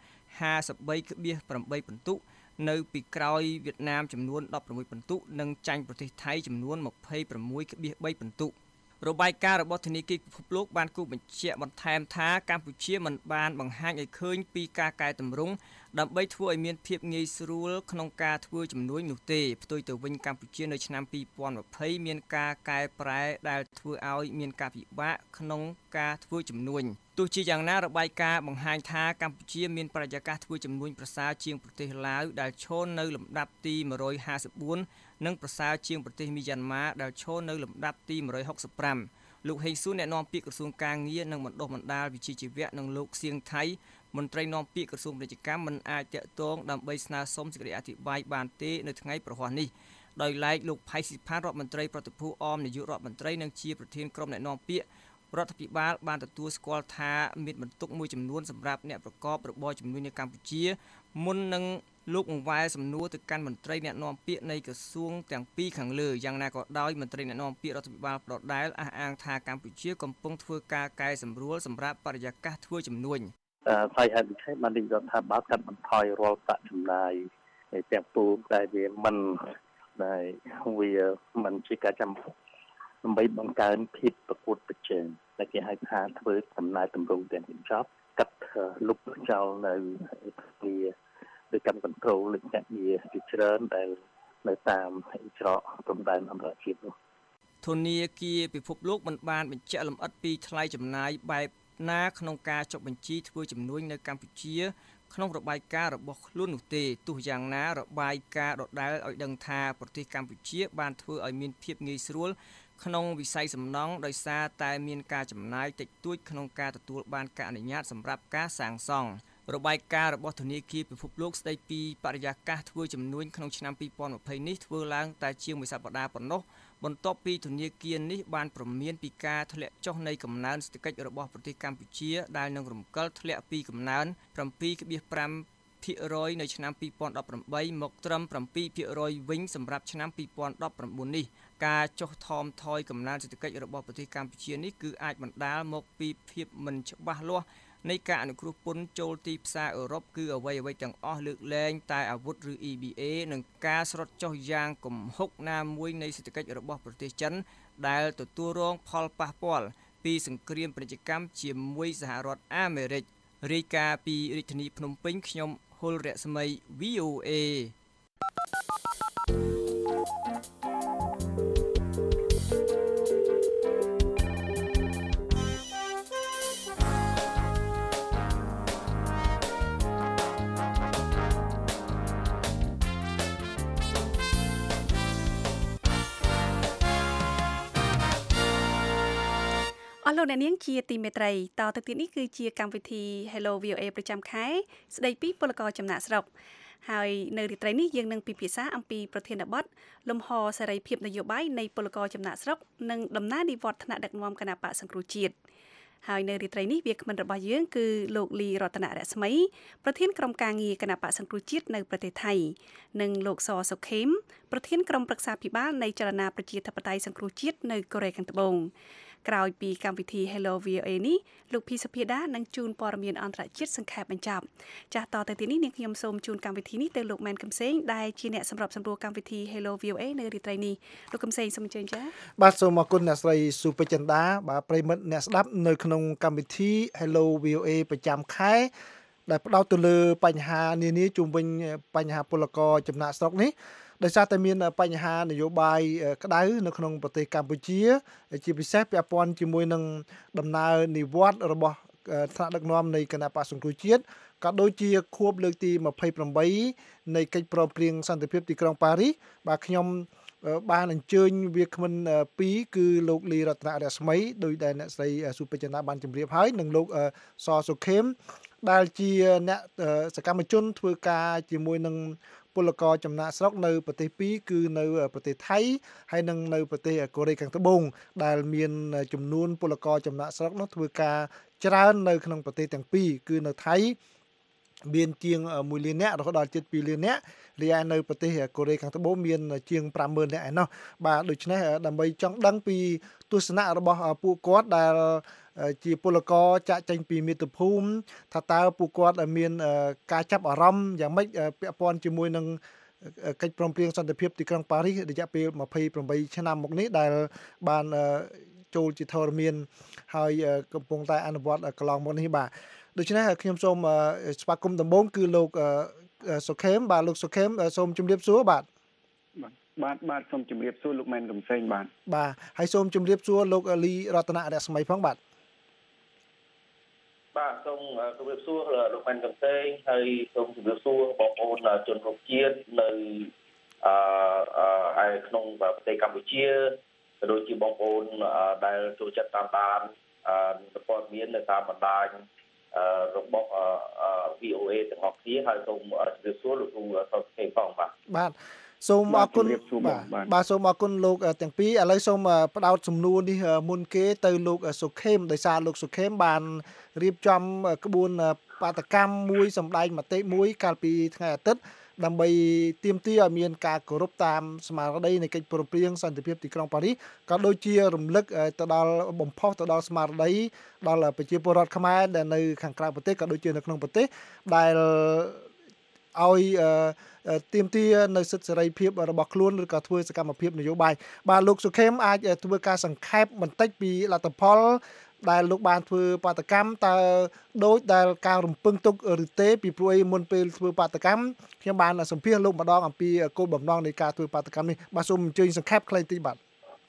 53.8 ពិន្ទុនៅពីក្រោយវៀតណាមចំនួន16ពិន្ទុនិងចាញ់ប្រទេសថៃចំនួន 26.3 ពិន្ទុរបាយការណ៍របស់ធនាគារពិភពលោកបានគូបញ្ជាក់បន្ថែមថាកម្ពុជាមិនបានបង្ហាញឲ្យឃើញពីការកែតម្រង់ដើម្បីធ្វើឲ្យមានភាពងាយស្រួលក្នុងការធ្វើជំនួញនោះទេផ្ទុយទៅវិញកម្ពុជានៅឆ្នាំ2020មានការកែប្រែដែលធ្វើឲ្យមានការពិបាកក្នុងការធ្វើជំនួញទោះជាយ៉ាងណារបាយការណ៍បង្ហាញថាកម្ពុជាមានបរិយាកាសធ្វើជំនួញប្រសើរជាងប្រទេសឡាវដែលឈរនៅលំដាប់ទី154និងប្រសើរជាងប្រទេសមីយ៉ាន់ម៉ាដែលឈរនៅលំដាប់ទី165លោកហេងស៊ូអ្នកនាំពាក្យក្រសួងការងារនិងបណ្ដុះបណ្ដាលវិជ្ជាជីវៈនិងលោកសៀងថៃមន្ត្រីនាំពាក្យក្រសួងពាណិជ្ជកម្មមិនអាចតាក់ទងដើម្បីស្នើសុំសេចក្តីអធិប្បាយបានទេនៅថ្ងៃប្រហ័សនេះដោយឡែកលោកផៃស៊ីផានរដ្ឋមន្ត្រីប្រតិភូអមនាយករដ្ឋមន្ត្រីនិងជាប្រធានក្រុមអ្នកនាំពាក្យរដ្ឋាភិបាលបានទទួលស្គាល់ថាមានបន្ទុកមួយចំនួនសម្រាប់អ្នកប្រកបរបរជំនួញនៅកម្ពុជាមុននឹងលោកបង្វែរសំណួរទៅកាន់មន្ត្រីអ្នកនាំពាក្យនៃក្រសួងទាំងពីរខាងលើយ៉ាងណាក៏ដោយមន្ត្រីអ្នកនាំពាក្យរដ្ឋាភិបាលប្រដែលអះអាងថាកម្ពុជាកំពុងធ្វើការកែសម្រួលសម្រាប់បរិយាកាសធ្វើជំនួញហើយហេតុដូច្នេះបានរដ្ឋាភិបាលកាត់បន្ថយរាល់ប្រាក់ចំណាយទាំងពួងដែលវាមិនជាការចាំបាច់ដើម្បីបង្កើនភាពប្រកួតប្រជែងដែលគេហៅថាធ្វើដំណើរតម្រង់ទាំងបញ្ចប់កាត់លុបចោលនៅវាដោយកម្មគនត្រូលលេខអ្នកងារជាច្រើនដែលនៅតាមច្រកព្រំដែនអន្តរជាតិនោះធនាគារពិភពលោកមិនបានបញ្ជាក់លម្អិតពីថ្លៃចំណាយបែបណាក្នុងការចុះបញ្ជីធ្វើជំនួញនៅកម្ពុជាក្នុងរបាយការណ៍របស់ខ្លួននោះទេទោះយ៉ាងណារបាយការណ៍ដដែលឲ្យដឹងថាប្រទេសកម្ពុជាបានធ្វើឲ្យមានភាពងាយស្រួលក្នុងវិស័យសំណង់ដោយសារតែមានការចំណាយតិចតួចក្នុងការទទួលបានការអនុញ្ញាតសម្រាប់ការសាងសង់របាយការណ៍របស់ធនាគារពិភពលោកស្ដីពីបរិយាកាសធ្វើជំនួញក្នុងឆ្នាំ2020នេះធ្វើឡើងតែជាងមួយសប្តាហ៍ប៉ុណ្ណោះបន្ទាប់ពីធនាគារនេះបានព្រមានពីការធ្លាក់ចុះនៃកំណើនសេដ្ឋកិច្ចរបស់ប្រទេសកម្ពុជាដែលនឹងរំកិលធ្លាក់ពីកំណើន 7.5% នៅឆ្នាំ2018មកត្រឹម 7% វិញសម្រាប់ឆ្នាំ2019នេះការចុះថមថយកំណើនសេដ្ឋកិច្ចរបស់ប្រទេសកម្ពុជានេះគឺអាចបណ្ដាលមកពីភាពមិនច្បាស់លាស់នៃការអនុគ្រោះពន្ធចូលទីផ្សារអឺរ៉ុបគឺអ្វីៗទាំងអស់លើកលែងតែអាវុធឬ EBA និងការស្រុតចុះយ៉ាងគំហុកណាមួយនៃសេដ្ឋកិច្ចរបស់ប្រទេសចិនដែលទទួលរងផលប៉ះពាល់ពីសង្គ្រាមពាណិជ្ជកម្មជាមួយសហរដ្ឋអាមេរិករាយការណ៍ពីរាជធានីភ្នំពេញខ្ញុំហុលរស្មី VOA លោកអ្នកនាងជាទីមេត្រីតទៅទៀតនេះគឺជាកម្មវិធី Hello VOA ប្រចាំខែស្ដីពីពលករចំណាក់ស្រុកហើយនៅរាត្រីនេះយើងនឹងពិភាក្សាអំពីប្រធានបទលំហសេរីភាពនយោបាយនៃពលករចំណាក់ស្រុកនិងដំណើរនិវត្តន៍ថ្នាក់ដឹកនាំគណៈបកសង្គ្រោះជាតិហើយនៅរាត្រីនេះវាគ្មិនរបស់យើងគឺលោកលីរតនរស្មីប្រធានក្រុមការងារគណៈបកសង្គ្រោះជាតិនៅប្រទេសថៃនិងលោកសសុខេមប្រធានក្រុមប្រឹក្សាភិបាលនៃចលនាប្រជាធិបតេយ្យសង្គ្រោះជាតិនៅកូរ៉េខាងត្បូងក្រោយពីកម្មវិធី Hello VOA នេះលោកភីសុភាដានឹងជូនព័ត៌មានអន្តរជាតិសង្ខេបបញ្ចប់ចាស់តទៅទៀតនេះនាងខ្ញុំសូមជូនកម្មវិធីនេះទៅលោកម៉ែនកំសែងដែលជាអ្នកសម្របសម្រួលកម្មវិធី Hello VOA នៅរាត្រីនេះលោកកំសែងសូមអញ្ជើញចា៎បាទសូមអរគុណអ្នកស្រីស៊ូពេចិន្តាបាទប្រិមិត្តអ្នកស្ដាប់នៅក្នុងកម្មវិធី Hello VOA ប្រចាំខែដែលផ្ដោតទៅលើបញ្ហានានាជុំវិញបញ្ហាពលករចំណាក់ស្រុកនេះដោយសារតែមានបញ្ហានយោបាយក្តៅនៅក្នុងប្រទេសកម្ពុជាជាពិសេសពាក់ព័ន្ធជាមួយនឹងដំណើរនិវត្តន៍របស់ថ្នាក់ដឹកនាំនៃគណៈបក្សសង្គ្រោះជាតិក៏ដូចជាខួបលើកទី28នៃកិច្ចព្រមព្រៀងសន្តិភាពទីក្រុងប៉ារីសបាទខ្ញុំបានអញ្ជើញវាគ្មិន2គឺលោកលីរតនរស្មីដោយដែលអ្នកស្រីស៊ូពេចិន្តាបានជម្រាបហើយនិងលោកសសុខេមដែលជាអ្នកសកម្មជនធ្វើការជាមួយនឹងពលករចំណាក់ស្រុកនៅប្រទេស2គឺនៅប្រទេសថៃហើយនិងនៅប្រទេសកូរ៉េខាងត្បូងដែលមានចំនួនពលករចំណាក់ស្រុកនោះធ្វើការច្រើននៅក្នុងប្រទេសទាំងពីរគឺនៅថៃមានជាង1លាននាក់រហូតដល់ជិត2លាននាក់រីឯនៅប្រទេសកូរ៉េខាងត្បូងមានជាង 50,000 នាក់ឯណោះបាទដូច្នេះដើម្បីចង់ដឹងពីទស្សនៈរបស់ពួកគាត់ដែលជាពលករចាក់ចេញពីមាតុភូមិថាតើពួកគាត់មានការចាប់អារម្មណ៍យ៉ាងម៉េចពាក់ព័ន្ធជាមួយនឹងកិច្ចព្រមព្រៀងសន្តិភាពទីក្រុងប៉ារីសរយៈពេល28ឆ្នាំមកនេះដែលបានចូលជាធរមានហើយកំពុងតែអនុវត្តកន្លងមកនេះបាទដូច្នេះខ្ញុំសូមស្វាគមន៍ដំបូងគឺលោកសុខេមបាទលោកសុខេមសូមជម្រាបសួរបាទសូមជម្រាបសួរលោកម៉ែនកំសែងបាទហើយសូមជម្រាបសួរលោកលីរតនរស្មីផងបាទសូមជម្រាបសួរលោកម៉ែនកំសែងហើយសូមជម្រាបសួរបងប្អូនជនរួមជាតិនៅឯក្នុងប្រទេសកម្ពុជាក៏ដូចជាបងប្អូនដែលចូលចិត្តតាមដានព័ត៌មាននៅតាមបណ្ដាញរបស់ VOA ទាំងអស់គ្នាហើយសូមជម្រាបសួរលោកគ្រូសុខេមផងបាទសូមអរគុណបាទសូមអរគុណលោកទាំងពីរឥឡូវសូមផ្ដោតសំណួរនេះមុនគេទៅលោកសុខេមដោយសារលោកសុខេមបានរៀបចំក្បួនបាតកម្មមួយសម្ដែងមតិមួយកាលពីថ្ងៃអាទិត្យដើម្បីទាមទារឲ្យមានការគោរពតាមស្មារតីនៃកិច្ចព្រមព្រៀងសន្តិភាពទីក្រុងប៉ារីសក៏ដូចជារំលឹកទៅដល់បំផុសទៅដល់ស្មារតីដល់ប្រជាពលរដ្ឋខ្មែរដែលនៅខាងក្រៅប្រទេសក៏ដូចជានៅក្នុងប្រទេសដែលឲ្យទាមទារនៅសិទ្ធិសេរីភាពរបស់ខ្លួនឬក៏ធ្វើសកម្មភាពនយោបាយបាទលោកសុខេមអាចធ្វើការសង្ខេបបន្តិចពីលទ្ធផលដែលលោកបានធ្វើបាតកម្មតើដូចដែលការរំពឹងទុកឬទេពីព្រោះឯមុនពេលធ្វើបាតកម្មខ្ញុំបានសម្ភាសន៍លោកម្ដងអំពីគោលបំណងនៃការធ្វើបាតកម្មនេះបាទសូមអញ្ជើញសង្ខេបខ្លីតិចបាទ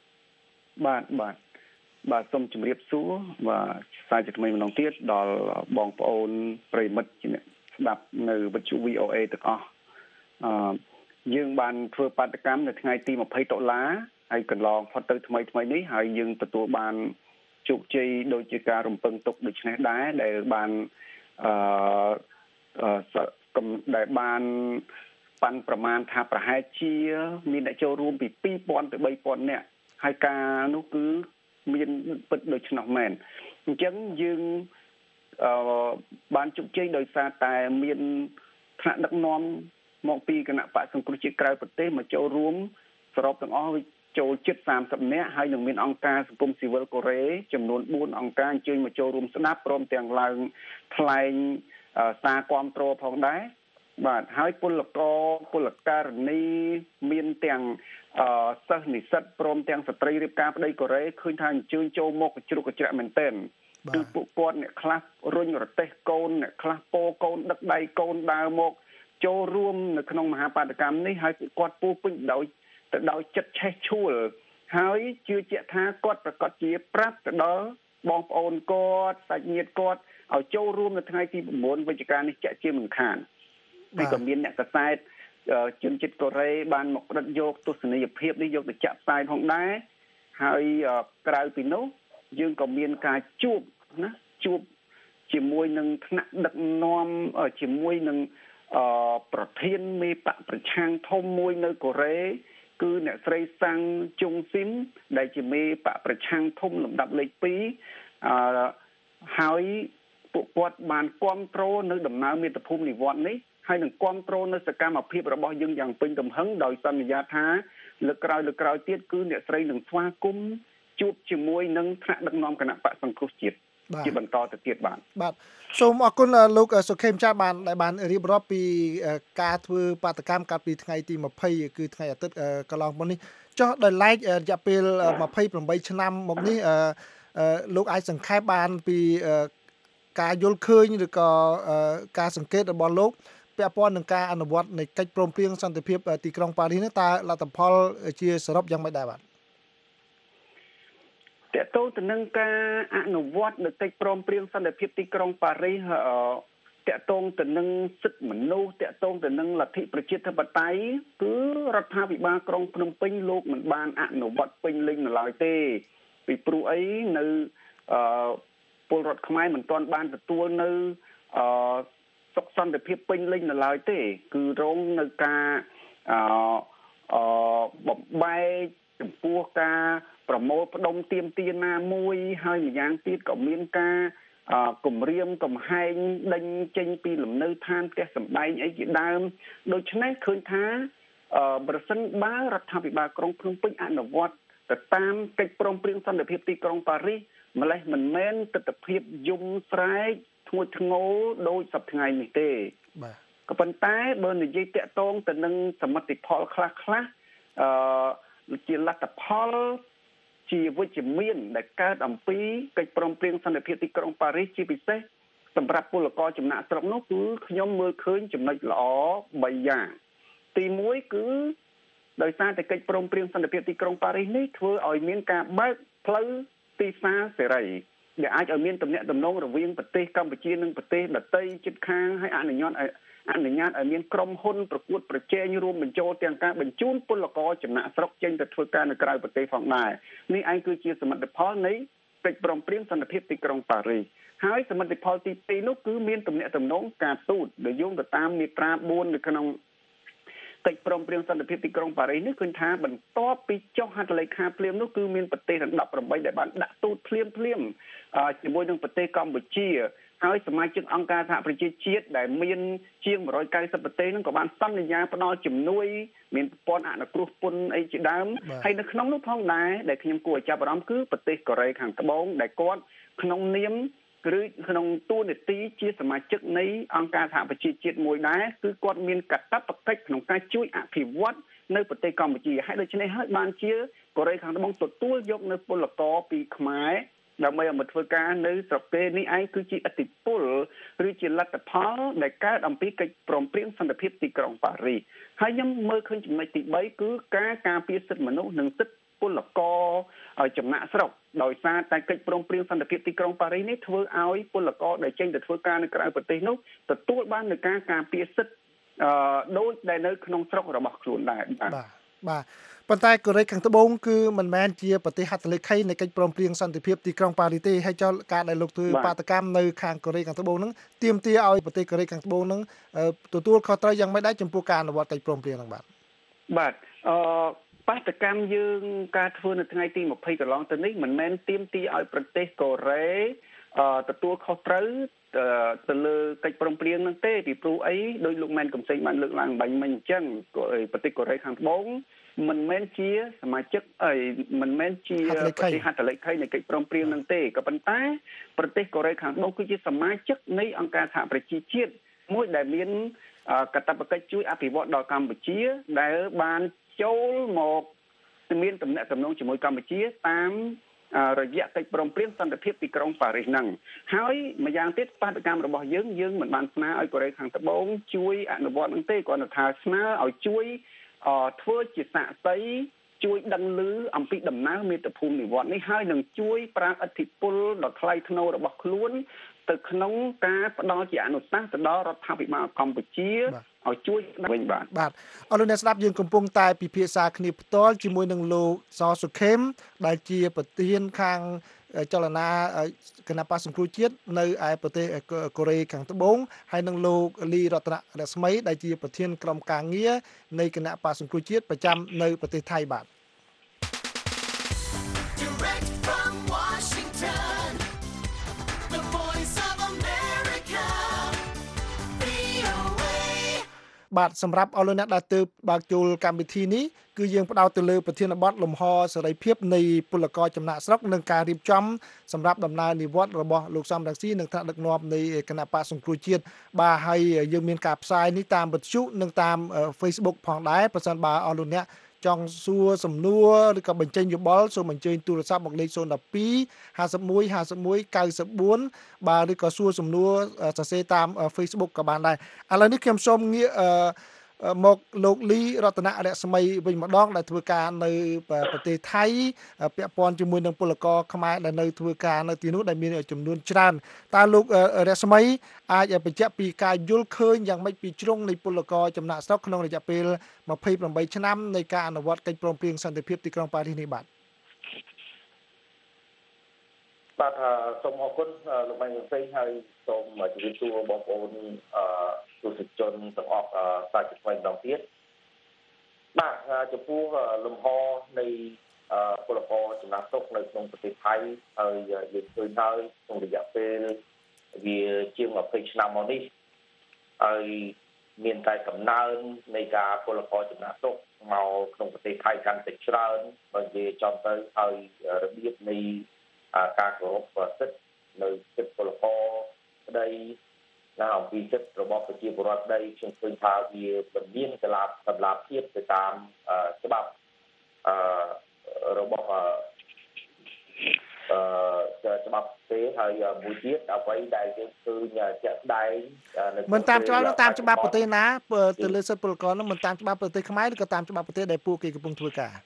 សូមជម្រាបសួរបាទសារជាថ្មីម្ដងទៀតដល់បងប្អូនប្រិមិត្តជាអ្នកស្ដាប់នៅវិទ្យុ VOA ទាំងអស់យើងបានធ្វើបាតកម្មនៅថ្ងៃទី20ដុល្លារហើយកន្លងផុតទៅថ្មីនេះហើយយើងទទួលបានជោគជ័យដូចជាការរំពឹងទុកដូច្នេះដែរដែលបានដែលបានប៉ាន់ប្រមាណថាប្រហែលជាមានអ្នកចូលរួមពី2000ទៅ3000នាក់ហើយការនោះគឺមានពិតដូច្នោះមែនអញ្ចឹងយើងបានជោគជ័យដោយសារតែមានថ្នាក់ដឹកនាំមកពីគណៈបកសង្គ្រោះជាតិក្រៅប្រទេសមកចូលរួមសរុបទាំងអស់ចូលជិត30នាក់ហើយនឹងមានអង្គការសង្គមស៊ីវិលកូរ៉េចំនួន4អង្គការអញ្ជើញមកចូលរួមស្ដាប់ព្រមទាំងឡើងថ្លែងសារគាំទ្រផងដែរបាទហើយពលករនីមានទាំងសិស្សនិស្សិតព្រមទាំងស្ត្រីរៀបការប្តីកូរ៉េឃើញថាអញ្ជើញចូលមកជ្រុកកជ្រាក់មែនទែនគឺពួកគាត់អ្នកខ្លះរុញរទេះកូនអ្នកខ្លះពោកូនដឹកដៃកូនដើរមកចូលរួមនៅក្នុងមហាបាតកម្មនេះហើយគាត់ពោពេញដោយចិត្តឆេះឆួលហើយជឿជាក់ថាគាត់ប្រកាសជាប្រាប់ទៅដល់បងប្អូនគាត់សាច់ញាតិគាត់ឲ្យចូលរួមនៅថ្ងៃទី9វិច្ឆិកានេះជាក់ជាមិនខានហើយក៏មានអ្នកកសែតជនជាតិកូរ៉េបានមកផ្ដិតយកទស្សនីយភាពនេះយកទៅចាក់ផ្សាយផងដែរហើយក្រៅពីនោះយើងក៏មានការជួបជាមួយនឹងថ្នាក់ដឹកនាំជាមួយនឹងប្រធានមេបកប្រឆាំងធំមួយនៅកូរ៉េគឺអ្នកស្រីសាំងជុងស៊ីមដែលជាមេបកប្រឆាំងធំលំដាប់លេខ2ហើយពួកគាត់បានគាំទ្រនៅដំណើរមាតុភូមិនិវត្តន៍នេះហើយនឹងគាំទ្រនៅសកម្មភាពរបស់យើងយ៉ាងពេញទំហឹងដោយសន្យាថាលើកក្រោយទៀតគឺអ្នកស្រីនឹងស្វាគមន៍ជួបជាមួយនឹងថ្នាក់ដឹកនាំគណៈបកសង្គ្រោះជាតិជាបន្តទៅទៀតបាទសូមអរគុណលោកសុខេមចាស់បានរៀបរាប់ពីការធ្វើបាតកម្មកាលពីថ្ងៃទី20គឺថ្ងៃអាទិត្យកន្លងមកនេះចុះដោយឡែករយៈពេល28ឆ្នាំមកនេះលោកអាចសង្ខេបបានពីការយល់ឃើញឬក៏ការសង្កេតរបស់លោកពាក់ព័ន្ធនឹងការអនុវត្តនៃកិច្ចព្រមព្រៀងសន្តិភាពទីក្រុងប៉ារីសនេះតើលទ្ធផលជាសរុបយ៉ាងម៉េចដែរបាទតើតើទៅនឹងការអនុវត្តនៅកិច្ចព្រមព្រៀងសន្តិភាពទីក្រុងប៉ារីសតើតើទៅនឹងសិទ្ធិមនុស្សតើតើទៅនឹងលទ្ធិប្រជាធិបតេយ្យគឺរដ្ឋាភិបាលក្រុងភ្នំពេញលោកមិនបានអនុវត្តពេញលេញនៅឡើយទេពីព្រោះអីនៅពលរដ្ឋខ្មែរមិនទាន់បានទទួលនៅសុខសន្តិភាពពេញលេញនៅឡើយទេគឺរងនៅការបំបែកចំពោះការប្រមូលផ្ដុំទាមទារណាមួយហើយម្យ៉ាងទៀតក៏មានការគម្រាមកំហែងដេញចេញពីលំនៅឋានផ្ទះសម្បែងអីជាដើមដូច្នេះឃើញថាប្រសិនបើរដ្ឋាភិបាលក្រុងភ្នំពេញអនុវត្តទៅតាមកិច្ចព្រមព្រៀងសន្តិភាពទីក្រុងប៉ារីសម្លេះមិនមែនទស្សនវិជ្ជាយំស្រែកធ្ងន់ធ្ងរដោយសប្តាហ៍ថ្ងៃនេះទេបាទក៏ប៉ុន្តែបើនិយាយតាក់ទងទៅនឹងសមិទ្ធផលខ្លះជាលទ្ធផលជាវិជ្ជមានដែលកើតអំពីកិច្ចព្រមព្រៀងសន្តិភាពទីក្រុងប៉ារីសជាពិសេសសម្រាប់ពលករចំណាក់ស្រុកនោះគឺខ្ញុំមើលឃើញចំណុចល្អ3យ៉ាងទី1គឺដោយសារតែកិច្ចព្រមព្រៀងសន្តិភាពទីក្រុងប៉ារីសនេះធ្វើឲ្យមានការបើកផ្លូវទីផ្សារសេរីដែលអាចឲ្យមានទំនាក់ទំនងរវាងប្រទេសកម្ពុជានិងប្រទេសដទៃជិតខាងហើយអនុញ្ញាតឲ្យមានក្រុមហ៊ុនប្រកួតប្រជែងរួមបញ្ចូលទាំងការបញ្ជូនពលករចំណាក់ស្រុកចេញទៅធ្វើការនៅក្រៅប្រទេសផងដែរនេះឯងគឺជាសមិទ្ធផលនៃកិច្ចព្រមព្រៀងសន្តិភាពទីក្រុងប៉ារីសហើយសមិទ្ធផលទី2នោះគឺមានទំនាក់ទំនងការទូតដែលយោងទៅតាមមាត្រា4នៅក្នុងកិច្ចព្រមព្រៀងសន្តិភាពទីក្រុងប៉ារីសនេះឃើញថាបន្ទាប់ពីចុះហត្ថលេខាភ្លាមនោះគឺមានប្រទេសទាំង18ដែលបានដាក់ទូតភ្លាមជាមួយនឹងប្រទេសកម្ពុជាហើយសមាជិកអង្គការសហប្រជាជាតិដែលមានជាង190ប្រទេសនឹងក៏បានសន្យាផ្ដល់ជំនួយមានប្រព័ន្ធអនុគ្រោះពន្ធអីជាដើមហើយនៅក្នុងនោះផងដែរដែលខ្ញុំគួរឲ្យចាប់អារម្មណ៍គឺប្រទេសកូរ៉េខាងត្បូងដែលគាត់ក្នុងនាមឬក្នុងតួនាទីជាសមាជិកនៃអង្គការសហប្រជាជាតិមួយដែរគឺគាត់មានកាតព្វកិច្ចក្នុងការជួយអភិវឌ្ឍនៅប្រទេសកម្ពុជាហើយដូច្នេះហើយបានជាកូរ៉េខាងត្បូងទទួលយកនៅពលករពីខ្មែរដើម្បីឲ្យមកធ្វើការនៅស្រុកគេនេះឯងគឺជាឥទ្ធិពលឬជាលទ្ធផលដែលកើតអំពីកិច្ចព្រមព្រៀងសន្តិភាពទីក្រុងប៉ារីសហើយខ្ញុំមើលឃើញចំណុចទី3គឺការការពារសិទ្ធិមនុស្សនិងសិទ្ធិពពលករចំណាក់ស្រុកដោយសារតែកិច្ចព្រមព្រៀងសន្តិភាពទីក្រុងប៉ារីសនេះធ្វើឲ្យពលករដែលចេញទៅធ្វើការនៅក្រៅប្រទេសនោះទទួលបាននូវការការពារសិទ្ធិដូចដែលនៅក្នុងស្រុករបស់ខ្លួនដែរបាទប៉ុន្តែកូរ៉េខាងត្បូងគឺមិនមែនជាប្រទេសហត្ថលេខីនៃកិច្ចព្រមព្រៀងសន្តិភាពទីក្រុងប៉ារីសទេហើយចោលការដែលលោកធ្វើបាតកម្មនៅខាងកូរ៉េខាងត្បូងហ្នឹងទាមទារឲ្យប្រទេសកូរ៉េខាងត្បូងហ្នឹងទទួលខុសត្រូវយ៉ាងម៉េចដែរចំពោះការអនុវត្តកិច្ចព្រមព្រៀងហ្នឹងបាទបាតកម្មយើងការធ្វើនៅថ្ងៃទី20កន្លងទៅនេះមិនមែនទាមទារឲ្យប្រទេសកូរ៉េទទួលខុសត្រូវទៅលើកិច្ចព្រមព្រៀងហ្នឹងទេពីព្រោះអីដោយលោកម៉ែនកំសែងបានលើកឡើងបាញ់មិញអញ្ចឹងប្រទេសកូរ៉េខាងត្បូងមិនមែនជាសមាជិកមិនមែនជាប្រទេសហត្ថលេខីនៃកិច្ចព្រមព្រៀងហ្នឹងទេក៏ប៉ុន្តែប្រទេសកូរ៉េខាងត្បូងគឺជាសមាជិកនៃអង្គការសហប្រជាជាតិមួយដែលមានកាតព្វកិច្ចជួយអភិវឌ្ឍដល់កម្ពុជាដែលបានចូលមកមានទំនាក់ទំនងជាមួយកម្ពុជាតាមរយៈកិច្ចព្រមព្រៀងសន្តិភាពទីក្រុងប៉ារីសហ្នឹងហើយម្យ៉ាងទៀតបាតកម្មរបស់យើងមិនបានស្នើឲ្យកូរ៉េខាងត្បូងជួយអនុវត្តហ្នឹងទេគ្រាន់តែថាស្នើឲ្យជួយធ្វើជាសាក្សីជួយដឹងឮអំពីដំណើរមាតុភូមិនិវត្តន៍នេះហើយនឹងជួយប្រើឥទ្ធិពលដ៏ថ្លៃថ្នូររបស់ខ្លួនទៅក្នុងការផ្ដល់ជាអនុសាសន៍ទៅដល់រដ្ឋាភិបាលកម្ពុជាឲ្យជួយវិញបាទអរលោកអ្នកស្ដាប់យើងកំពុងតែពិភាក្សាគ្នាផ្ទាល់ជាមួយនឹងលោកសសុខេមដែលជាប្រធានខាងចលនាគណបក្សសង្គ្រោះជាតិនៅឯប្រទេសកូរ៉េខាងត្បូងហើយនឹងលោកលីរតនរស្មីដែលជាប្រធានក្រុមការងារនៃគណបក្សសង្គ្រោះជាតិប្រចាំនៅប្រទេសថៃបាទបាទសម្រាប់អស់លោកអ្នកដែលទើបបើកចូលកម្មវិធីនេះគឺយើងផ្ដោតទៅលើប្រធានបទលំហសេរីភាពនៃពលករចំណាក់ស្រុកនិងការរៀបចំសម្រាប់ដំណើរនិវត្តន៍របស់លោកសំរងស៊ីនិងថ្នាក់ដឹកនាំនៃគណៈបក្សសង្គ្រោះជាតិបាទហើយយើងមានការផ្សាយនេះតាមវិទ្យុនិងតាម Facebook ផងដែរប្រសិនបើអស់លោកអ្នកចង់សួរសំណួរឬក៏បញ្ចេញយោបល់សូមអញ្ជើញទូរស័ព្ទមកលេខ012 51 51 94បាទឬក៏សួរសំណួរសរសេរតាម Facebook ក៏បានដែរឥឡូវនេះខ្ញុំសូមងាកមកលោកលីរតនរស្មីវិញម្ដងដែលធ្វើការនៅប្រទេសថៃពាក់ព័ន្ធជាមួយនឹងពលករខ្មែរដែលនៅធ្វើការនៅទីនោះដែលមានចំនួនច្រើនតើលោករស្មីអាចបញ្ជាក់ពីការយល់ឃើញយ៉ាងម៉េចពីជ្រុងនៃពលករចំណាក់ស្រុកក្នុងរយៈពេល28ឆ្នាំនៃការអនុវត្តកិច្ចព្រមព្រៀងសន្តិភាពទីក្រុងប៉ារីសនេះបាទសូមអរគុណលោកម៉ែនកំសែងហើយសូមជម្រាបសួរបងប្អូនទស្សនិកជនទាំងអស់សាជាថ្មីម្ដងទៀតបាទចំពោះលំហនៃពលករចំណាក់ស្រុកនៅក្នុងប្រទេសថៃហើយយើងឃើញហើយក្នុងរយៈពេលវាជាង20ឆ្នាំមកនេះហើយមានតែកំណើននៃការពលករចំណាក់ស្រុកមកក្នុងប្រទេសថៃកាន់តែច្រើនបើនិយាយចំទៅហើយរបៀបនៃការគោរពសិទ្ធិនៅសិទ្ធិពលករក្តីនៅអំពីសិទ្ធិរបស់ប្រជាពលរដ្ឋក្តីខ្ញុំឃើញថាវាមិនមានកន្លបភាពទៅតាមច្បាប់របស់ច្បាប់ទេហើយមួយទៀតអ្វីដែលយើងឃើញជាក់ស្ដែងមិនតាមច្បាប់នោះតាមច្បាប់ប្រទេសណាទៅលើសិទ្ធិពលករនោះមិនតាមច្បាប់ប្រទេសខ្មែរឬក៏តាមច្បាប់ប្រទេសដែលពួកគេកំពុងធ្វើការ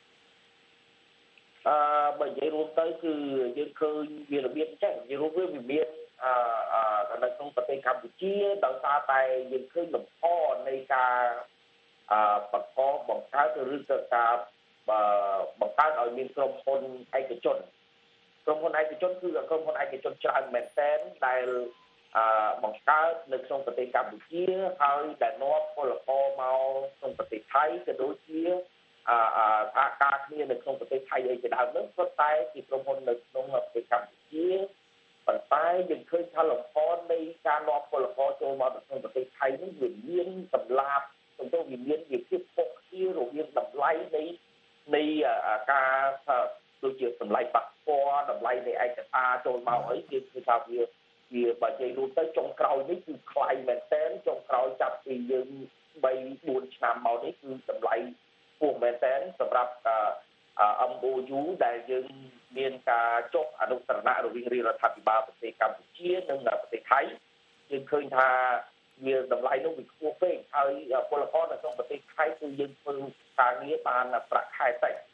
បើនិយាយរួមទៅគឺយើងឃើញវារបៀបអញ្ចឹងនិយាយរួមវាមាននៅក្នុងប្រទេសកម្ពុជាដោយសារតែយើងឃើញលំហនៃការបង្កើតឬក៏ការបង្កើតឲ្យមានក្រុមហ៊ុនឯកជនគឺក្រុមហ៊ុនឯកជនច្រើនមែនទែនដែលបង្កើតនៅក្នុងប្រទេសកម្ពុជាហើយដែលនាំពលករមកក្នុងប្រទេសថៃក៏ដូចជាសហការគ្នានៅក្នុងប្រទេសថៃអីជាដើមនោះសុទ្ធតែជាក្រុមហ៊ុននៅក្នុងប្រទេសកម្ពុជាប៉ុន្តែយើងឃើញថាលំហនៃការនាំពលករចូលមកក្នុងប្រទេសថៃនេះវាមានតម្លាប់ទៅវាមានវិភាគខុសគ្នារវាងតម្លៃនៃការដូចជាតម្លៃប៉ាសពតតម្លៃនៃឯកសារចូលមកអីគឺថាវាបើនិយាយរួមទៅចុងក្រោយនេះគឺថ្លៃមែនទែនចុងក្រោយចាប់ពីយើង 3-4 ឆ្នាំមកនេះគឺតម្លៃពោះមែនទែនសម្រាប់MOU ដែលយើងមានការចុះអនុស្សរណៈរវាងរដ្ឋាភិបាលប្រទេសកម្ពុជានិងប្រទេសថៃយើងឃើញថាវាតម្លៃនោះវាខ្ពស់ពេកហើយពលករនៅក្នុងប្រទេសថៃគឺយើងធ្វើការងារបានប្រាក់ខែតិច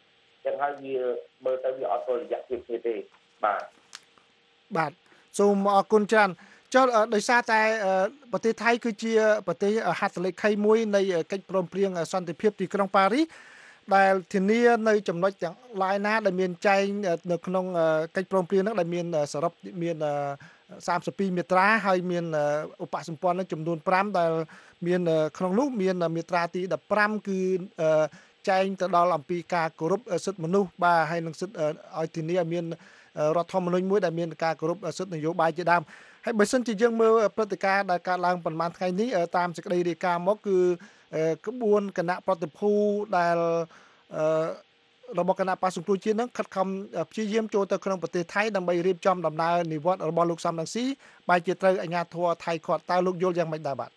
ចឹងហើយវាមើលទៅវាអត់ទៅរយៈពេលទេបាទសូមអរគុណច្រើនចុះដោយសារតែប្រទេសថៃគឺជាប្រទេសហត្ថលេខីមួយនៃកិច្ចព្រមព្រៀងសន្តិភាពទីក្រុងប៉ារីសដែលធានានៅចំណុចទាំងឡាយណាដែលមានចែងនៅក្នុងកិច្ចព្រមព្រៀងហ្នឹងដែលមានសរុបមាន32មាត្រាហើយមានឧបសម្ព័ន្ធចំនួន5ដែលមានក្នុងនោះមានមាត្រាទី15គឺចែងទៅដល់អំពីការគោរពសិទ្ធិមនុស្សបាទហើយនឹងសិទ្ធិឲ្យធានាឲ្យមានរដ្ឋធម្មនុញ្ញមួយដែលមានការគោរពសិទ្ធិនយោបាយជាដើមហើយបើសិនជាយើងមើលព្រឹត្តិការណ៍ដែលកើតឡើងប៉ុន្មានថ្ងៃនេះតាមសេចក្តីរាយការណ៍មកគឺក្បួនគណៈប្រតិភូដែលរបស់គណៈបក្សសង្គ្រោះជាតិនឹងខិតខំព្យាយាមចូលទៅក្នុងប្រទេសថៃដើម្បីរៀបចំដំណើរនិវត្តន៍របស់លោកសំរងស៊ីបែរជាត្រូវអាជ្ញាធរថៃឃាត់តើលោកយល់យ៉ាងម៉េចដែរបាទ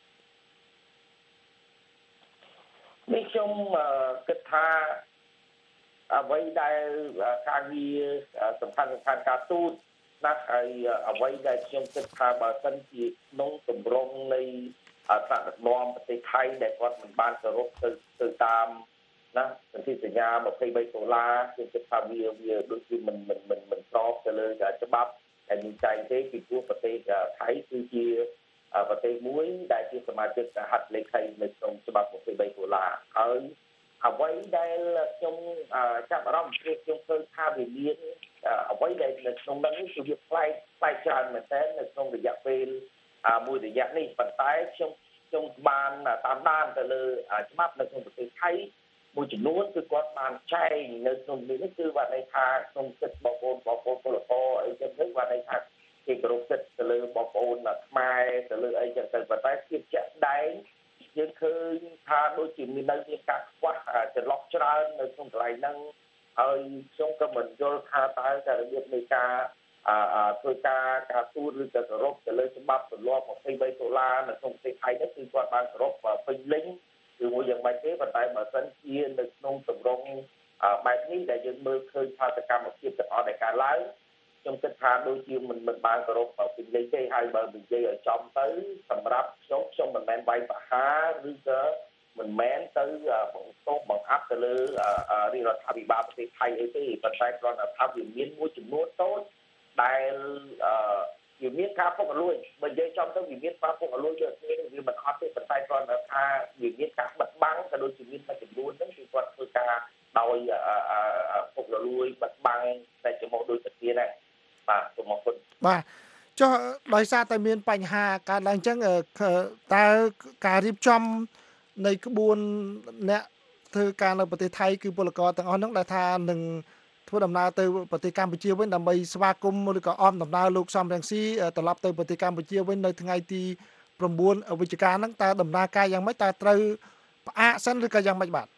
នេះខ្ញុំគិតថាអ្វីដែលការងារសំខាន់ការទូតណាស់ហើយអ្វីដែលខ្ញុំគិតថាបើសិនជាក្នុងទម្រង់នៃថ្នាក់ដឹកនាំប្រទេសថៃដែលគាត់មិនបានគោរពទៅតាមណាសន្ធិសញ្ញា23ដុល្លារខ្ញុំគិតថាវាដូចជាមិនស្របទៅលើច្បាប់ដែលមានចែងទេពីព្រោះប្រទេសថៃគឺជាប្រទេសមួយដែលជាសមាជិកសហត្ថលេខីនៅក្នុងច្បាប់23ដុល្លារហើយអ្វីដែលខ្ញុំចាប់អារម្មណ៍គឺខ្ញុំឃើញថាវាមានអ្វីដែលនៅក្នុងនោះគឺវាផ្លែកច្រើនមែនទែននៅក្នុងរយៈពេលមួយរយៈនេះប៉ុន្តែខ្ញុំបានតាមដានទៅលើច្បាប់នៅក្នុងប្រទេសថៃមួយចំនួនគឺគាត់បានចែងនៅក្នុងនេះគឺបានន័យថាក្នុងសិទ្ធិបងប្អូនពលករអីចឹងទៅបានន័យថាគេគោរពសិទ្ធិទៅលើបងប្អូនខ្មែរទៅលើអីចឹងទៅប៉ុន្តែភាពជាក់ស្ដែងយើងឃើញថាដូចជាមានការខ្វះចន្លោះច្រើននៅក្នុងកន្លែងហ្នឹងហើយខ្ញុំក៏មិនយល់ថាតើរបៀបនៃការធ្វើការទូតឬក៏គោរពទៅលើច្បាប់ទម្លាប់23ដុល្លារនៅក្នុងប្រទេសថៃនេះគឺគាត់បានគោរពពេញលេញគឺមួយយ៉ាងម៉េចទេប៉ុន្តែបើសិនជានៅក្នុងទម្រង់បែបនេះដែលយើងមើលឃើញថាសកម្មភាពទាំងអស់ដែលកើតឡើងខ្ញុំគិតថាដូចជាមិនបានគោរពពេញលេញទេហើយបើនិយាយឲ្យចំទៅសម្រាប់ខ្ញុំមិនមែនវាយប្រហារឬក៏មិនមែនទៅបង្អាប់ទៅលើរាជរដ្ឋាភិបាលប្រទេសថៃអីទេប៉ុន្តែគ្រាន់តែថាវាមានមួយចំនួនតូចដែលវាមានការពុករលួយបើនិយាយចំទៅវាមានការពុករលួយយកទេវាមិនអត់ទេប៉ុន្តែគ្រាន់តែថាវាមានការបិទបាំងក៏ដូចជាមានមួយចំនួនហ្នឹងគឺគាត់ធ្វើការដោយពុករលួយបិទបាំងតែជាមកដូចទៅទៀតដែរបាទសូមអរគុណបាទចុះដោយសារតែមានបញ្ហាកើតឡើងអញ្ចឹងតើការរៀបចំនៃក្បួនអ្នកធ្វើការនៅប្រទេសថៃគឺពលករទាំងអស់ហ្នឹងដែលថានឹងធ្វើដំណើរទៅប្រទេសកម្ពុជាវិញដើម្បីស្វាគមន៍ឬក៏អមដំណើរលោកសំរងស៊ីត្រឡប់ទៅប្រទេសកម្ពុជាវិញនៅថ្ងៃទី9វិច្ឆិកាហ្នឹងតើដំណើរការយ៉ាងម៉េចតើត្រូវផ្អាកសិនឬក៏យ៉ាងម៉េចបាទ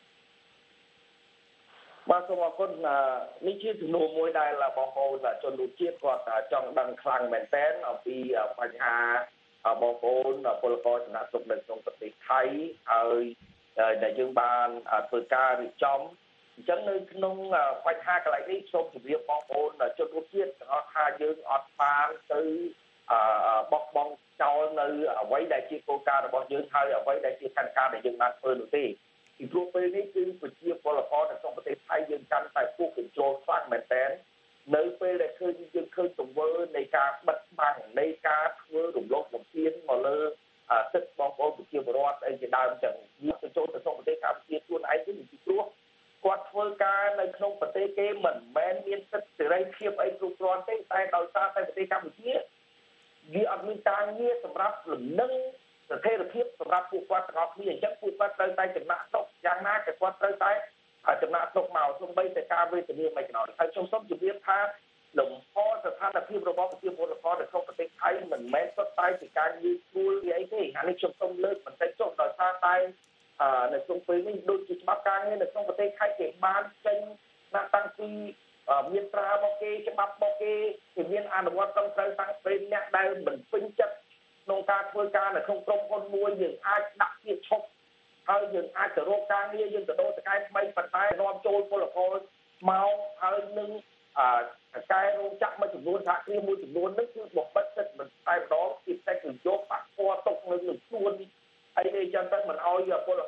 សូមអរគុណនេះជាជំនួសមួយដែលបងប្អូនជនរួមជាតិគាត់ចង់ដឹងខ្លាំងមែនទែនអំពីបញ្ហាបងប្អូនពលករចំណាក់ស្រុកនៅក្នុងប្រទេសថៃហើយដែលយើងបានធ្វើការរៀបចំអញ្ចឹងនៅក្នុងបញ្ហាកន្លែងនេះសូមជម្រាបបងប្អូនជនរួមជាតិទាំងអស់ថាយើងអត់បានទៅបោះបង់ចោលនៅអ្វីដែលជាគោលការណ៍របស់យើងហើយអ្វីដែលជាផែនការដែលយើងបានធ្វើនោះទេពីព្រោះពេលនេះគឺប្រជាពលករនៅក្នុងប្រទេសថៃយើងកាន់តែពុះបញ្ចូលខ្លាំងមែនទែននៅពេលដែលយើងឃើញទង្វើនៃការបិទបាំងនៃការធ្វើរំលោភបំពានមកលើសិទ្ធិបងប្អូនប្រជាពលរដ្ឋអីជាដើមចឹងយើងទៅចូលទៅក្នុងប្រទេសកម្ពុជាខ្លួនឯងគឺពីព្រោះគាត់ធ្វើការនៅក្នុងប្រទេសគេមិនមែនមានសិទ្ធិសេរីភាពអីគ្រប់គ្រាន់ទេតែដោយសារតែប្រទេសកម្ពុជាវាអត់មានការងារសម្រាប់លំនឹងស្ថិរភាពសម្រាប់ពួកគាត់ទាំងអស់គ្នាអញ្ចឹងពួកគាត់ត្រូវតែចំណាក់ស្រុកយ៉ាងណាក៏គាត់ត្រូវតែចំណាក់ស្រុកមកសូម្បីតែការវេទនាមិនក៏ដោយហើយខ្ញុំសូមជម្រាបថាលំហស្ថានភាពរបស់ប្រជាពលរដ្ឋនៅក្នុងប្រទេសថៃមិនមែនសុទ្ធតែជាការងាយស្រួលអីទេអានេះខ្ញុំសូមលើកបន្តិចចុះដោយសារតែនៅក្នុងពេលនេះដូចជាច្បាប់ការងារនៅក្នុងប្រទេសថៃគេបានចេញតាំងពីមានត្រារបស់គេច្បាប់របស់គេមានអនុវត្តត្រឹមត្រូវតាំងពីអ្នកដែលមិនពេញចិត្តក្នុងការធ្វើការនៅក្នុងក្រុមហ៊ុនមួយយើងអាចដាក់ពាក្យឈប់ហើយយើងអាចទៅរកការងារយើងទៅដូរតកែថ្មីប៉ុន្តែនាំចូលពលករមកហើយនឹងកែរោងចក្រមួយចំនួនសហគ្រាសមួយចំនួននេះគឺបំបិទសិទ្ធិមិនតែម្ដងពីតែគឺយកបាក់ពណ៌ຕົកនៅខ្លួនអីចឹងទៅមិនអោយពលករកាន់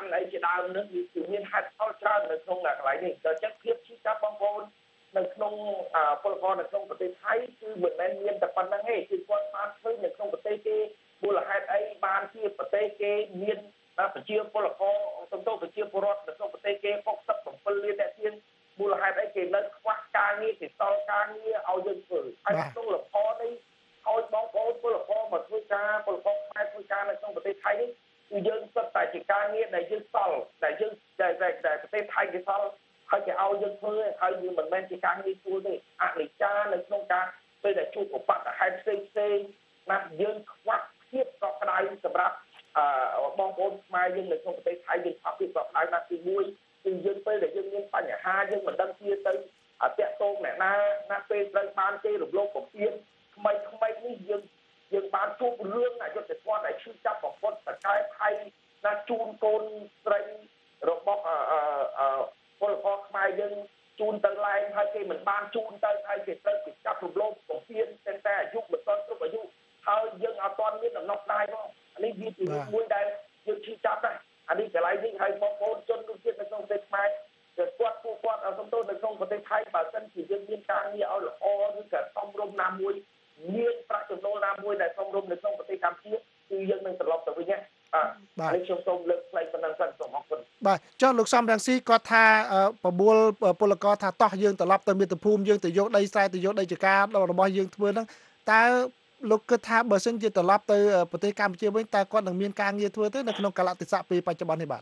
អីជាដើមនឹងគឺមានហេតុផលច្រើននៅក្នុងកន្លែងនេះដល់ចឹងភាពឈឺចាប់បងប្អូននៅក្នុងពលករនៅក្នុងប្រទេសថៃគឺមិនមែនមានតែប៉ុណ្្នឹងទេគឺគាត់បានឃើញនៅក្នុងប្រទេសគេមូលហេតុអីបានជាប្រទេសគេមានប្រជាពលករសំដៅប្រជាពលរដ្ឋនៅក្នុងប្រទេសគេ67លានអ្នកទៀតមូលហេតុអីគេនៅខ្វះការងារគេសល់ការងារឲ្យយើងធ្វើហើយក្នុងលំហនេះឲ្យបងប្អូនពលករមកធ្វើការពលករខ្មែរធ្វើការនៅក្នុងប្រទេសថៃនេះគឺយើងសិតតែជាការងារដែលយើងសល់ដែលយើងដែលប្រទេសថៃគេសល់ហើយគេឲ្យយើងធ្វើហើយយើងមិនមែនជាការងារស្រួលទេអនិច្ចានៅក្នុងការពេលដែលជួបឧបទ្ទហេតុផ្សេងណាយើងខ្វះភាពកក់ក្ដៅសម្រាប់បងប្អូនខ្មែរយើងនៅក្នុងប្រទេសថៃយើងខ្វះភាពកក់ក្ដៅណាទី1គឺយើងពេលដែលយើងមានបញ្ហាយើងមិនដឹងជាទៅតាក់ទងអ្នកណាពេលត្រូវបានគេរំលោភបំពានថ្មីនេះយើងបានជួបរឿងអយុត្តិធម៌ដែលឈឺចាប់បំផុតតកែថៃណាជូនកូនស្រីរបស់ពលករខ្មែរយើងជូនទៅឡែងហើយគេមិនបានជូនទៅហើយគេត្រូវគេចាប់រំលោភបំពានតែអាយុមិនទាន់គ្រប់អាយុហើយយើងអត់ទាន់មានដំណោះស្រាយផងនេះវាជាមួយដែលយើងឈឺចាប់ដែរអានេះកន្លែងនេះហើយបងប្អូនជនរួមជាតិនៅក្នុងប្រទេសខ្មែរគាត់ពួកគាត់សំដៅនៅក្នុងប្រទេសថៃបើសិនជាយើងមានការងារឲ្យល្អឬក៏សំរុំណាមួយមានប្រាក់ចំណូលណាមួយដែលសំរុំនៅក្នុងប្រទេសកម្ពុជាគឺយើងនឹងត្រឡប់ទៅវិញបាទនេះខ្ញុំសូមលើកផ្លែប៉ុណ្ណឹងសិនសូមអរគុណបាទចុះលោកសំរងស៊ីគាត់ថាបបួលពលករថាតោះយើងត្រឡប់ទៅមាតុភូមិយើងទៅយកដីស្រែទៅយកដីចការរបស់យើងធ្វើហ្នឹងតើលោកគិតថាបើសិនជាត្រឡប់ទៅប្រទេសកម្ពុជាវិញតើគាត់នឹងមានការងារធ្វើទេនៅក្នុងកាលៈទេសៈពេលបច្ចុប្បន្ននេះបាទ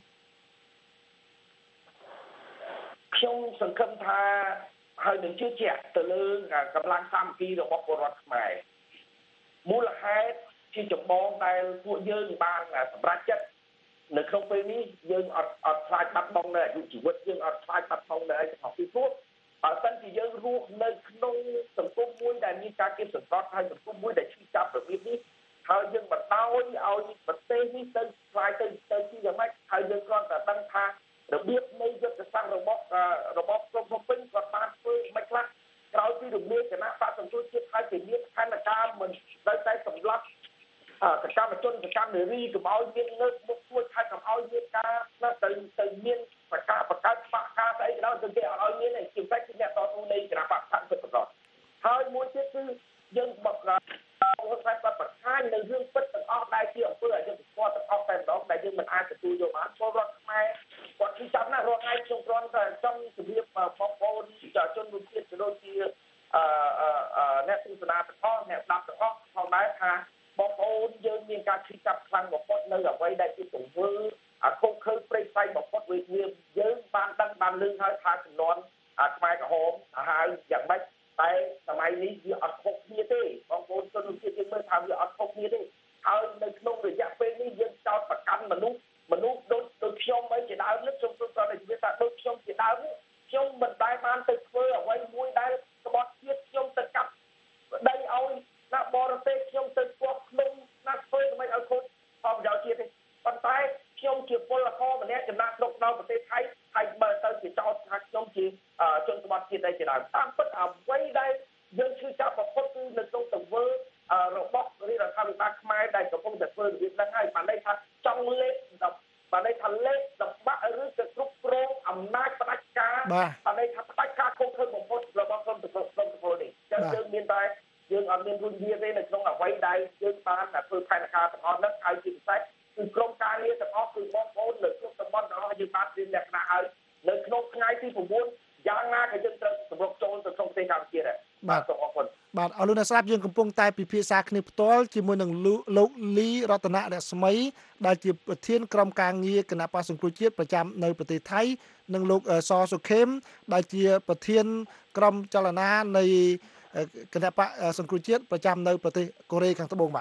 ខ្ញុំសង្ឃឹមថាហើយនឹងជឿជាក់ទៅលើកម្លាំងសាមគ្គីរបស់ពលរដ្ឋខ្មែរមូលហេតុជាចម្បងដែលពួកយើងបានសម្រេចចិត្តនៅក្នុងពេលនេះយើងអត់ខ្លាចបាត់បង់នៅអាយុជីវិតយើងអត់ខ្លាចបាត់បង់នៅអីទាំងអស់ពីព្រោះបើសិនជាយើងរស់នៅក្នុងសង្គមមួយដែលមានការគៀបសង្កត់ហើយសង្គមមួយដែលឈឺចាប់របៀបនេះហើយយើងបណ្ដោយឲ្យប្រទេសនេះទៅខ្លាយទៅជាយ៉ាងម៉េចហើយយើងគ្រាន់តែដឹងថារបៀបនៃយុទ្ធសាស្ត្ររបស់ក្រុមភ្នំពេញគាត់បានធ្វើមិនខ្លះក្រោយពីរំលាយគណៈបកសង្គ្រោះជាតិហើយជាមានផែនការមិនដោយតែសម្លាប់សកម្មជនសកម្មនារីកុំឲ្យមានលើកមុខជួយខែកុំឲ្យមានការទៅមានប្រកាសបង្កើតបកការស្អីក៏ដោយទៅគេអត់ឲ្យមានទេជាពិសេសគឺអ្នកតស៊ូនៃគណៈបកសង្គ្រោះពិតប្រាកដហើយមួយទៀតគឺយើងបង្កើតគាត់បង្ហាញនៅរឿងពិតទាំងអស់ដែលជាអំពើអយុត្តិធម៌ទាំងអស់តែម្ដងដែលយើងមិនអាចទទួលយកបានពលរដ្ឋខ្មែរគាត់ជិះចាប់ណាស់រាល់ថ្ងៃខ្ញុំគ្រាន់តែចង់ជម្រាបបងប្អូនជនរួមជាតិក៏ដូចជាអ្នកទស្សនាទាំងអស់អ្នកស្ដាប់ទាំងអស់ផងដែរថាបងប្អូនយើងមានការជិះចាប់ខ្លាំងបំផុតនៅអ្វីដែលជាទង្វើខុសខើព្រៃផ្សៃបំផុតវាយើងបានដឹងបានលឺហើយថាចំនួនខ្មែរក្រហមហើយយ៉ាងម៉េចតែសម័យនេះវាអត់ខុសគ្នាទេបងប្អូនជនរួមជាតិយើងមើលថាវាអត់ខុសគ្នាទេហើយនៅក្នុងរយៈពេលនេះយើងចោទប្រកាន់មនុស្សដូចខ្ញុំអីជាដើមនេះខ្ញុំព្រមតែនិយាយថាដូចខ្ញុំជាដើមខ្ញុំមិនដែលបានទៅធ្វើអ្វីមួយដែលក្បត់ជាតិខ្ញុំទៅកាប់ដីឲ្យណាបរទេសខ្ញុំទៅគប់ក្នុងណាធ្វើមិនឲ្យខូចផលប្រយោជន៍ជាតិទេប៉ុន្តែខ្ញុំជាពលករម្នាក់ចំណាក់ស្រុកដល់ប្រទេសថៃហើយបើទៅជាចោទថាខ្ញុំជាជនក្បត់ជាតិអីជាដើមតាមពិតអ្វីដែលយើងឈឺចាប់បំផុតគឺនៅក្នុងទង្វើរបស់រដ្ឋាភិបាលខ្មែរដែលកំពុងតែធ្វើរបៀបហ្នឹងហើយបានន័យថាចង់លេបបានន័យថាលេបដំបាក់ឬក៏គ្រប់គ្រងអំណាចផ្ដាច់ការបានន័យថាផ្ដាច់ការខុសត្រូវបំផុតរបស់ក្រុមប្រពលនេះចឹងយើងមានតែយើងអត់មានរួចវាទេនៅក្នុងអ្វីដែលយើងបានធ្វើផែនការទាំងអស់ហ្នឹងហើយជាពិសេសគឺក្រុមការងារទាំងអស់គឺបងប្អូននៅគ្រប់តំបន់ទាំងអស់យើងបានត្រៀមលក្ខណៈហើយនៅក្នុងថ្ងៃទី9យ៉ាងណាក៏យើងត្រូវសម្រុកចូលទៅក្នុងប្រទេសកម្ពុជាដែរបាទសូមអរគុណបាទអរលោកអ្នកស្ដាប់យើងកំពុងតែពិភាក្សាគ្នាផ្ទាល់ជាមួយនឹងលោកលីរតនៈរស្មីដែលជាប្រធានក្រុមការងារគណៈបក្សសង្គ្រោះជាតិប្រចាំនៅប្រទេសថៃនិងលោកសសុខេមដែលជាប្រធានក្រុមចលនានៃគណៈបក្សសង្គ្រោះជាតិប្រចាំនៅប្រទេសកូរ៉េខាងត្បូងបាទ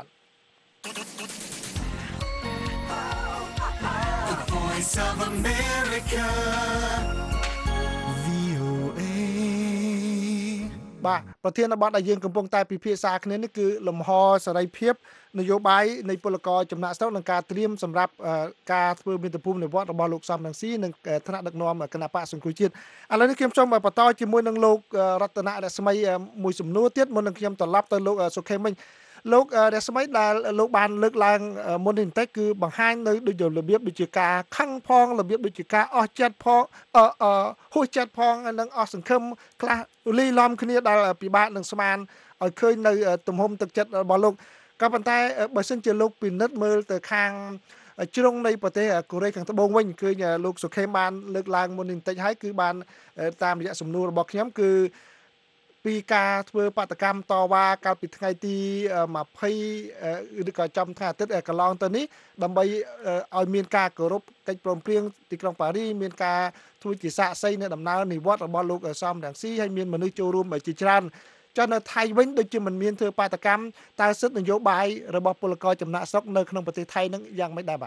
The Voice of America VOA បាទប្រធានបទដែលយើងកំពុងតែពិភាក្សាគ្នានេះគឺលំហសេរីភាពនយោបាយនៃពលករចំណាក់ស្រុកនិងការត្រៀមសម្រាប់ការធ្វើមាតុភូមិនិវត្តន៍របស់លោកសំរងស៊ីនិងថ្នាក់ដឹកនាំគណៈបក្សសង្គ្រោះជាតិឥឡូវនេះខ្ញុំសូមបន្តជាមួយនឹងលោករតនៈរស្មីមួយសំណួរទៀតមុននឹងខ្ញុំត្រឡប់ទៅលោកសុខេមវិញលោករស្មីដែលលោកបានលើកឡើងមុននេះបន្តិចគឺបង្ហាញនៅដូចរបៀបដូចជាការខឹងផងរបៀបដូចជាការអស់ចិត្តផងហួសចិត្តផងនិងអស់សង្ឃឹមខ្លះលីឡំគ្នាដែលពិបាកនឹងស្មានឲ្យឃើញនៅទំហំទឹកចិត្តរបស់លោកក៏ប៉ុន្តែបើសិនជាលោកពិនិត្យមើលទៅខាងជ្រុងនៃប្រទេសកូរ៉េខាងត្បូងវិញគឺលោកសុខេមបានលើកឡើងមុននេះបន្តិចហើយគឺបានតាមរយៈសំណួររបស់ខ្ញុំគឺពីការធ្វើបាតកម្មតវ៉ាកាលពីថ្ងៃទី20ឬក៏ចំថ្ងៃអាទិត្យកន្លងទៅនេះដើម្បីឲ្យមានការគោរពកិច្ចព្រមព្រៀងទីក្រុងប៉ារីមានការធ្វើជាសាក្សីនៅដំណើរនិវត្តន៍របស់លោកសំរងស៊ីហើយមានមនុស្សចូលរួមជាច្រើនចុះនៅថៃវិញដូចជាមិនមានធ្វើបាតកម្មតើសិទ្ធិនយោបាយរបស់ពលករចំណាក់ស្រុកនៅក្នុងប្រទេសថៃនឹងយ៉ាងម៉េចដែរបាទ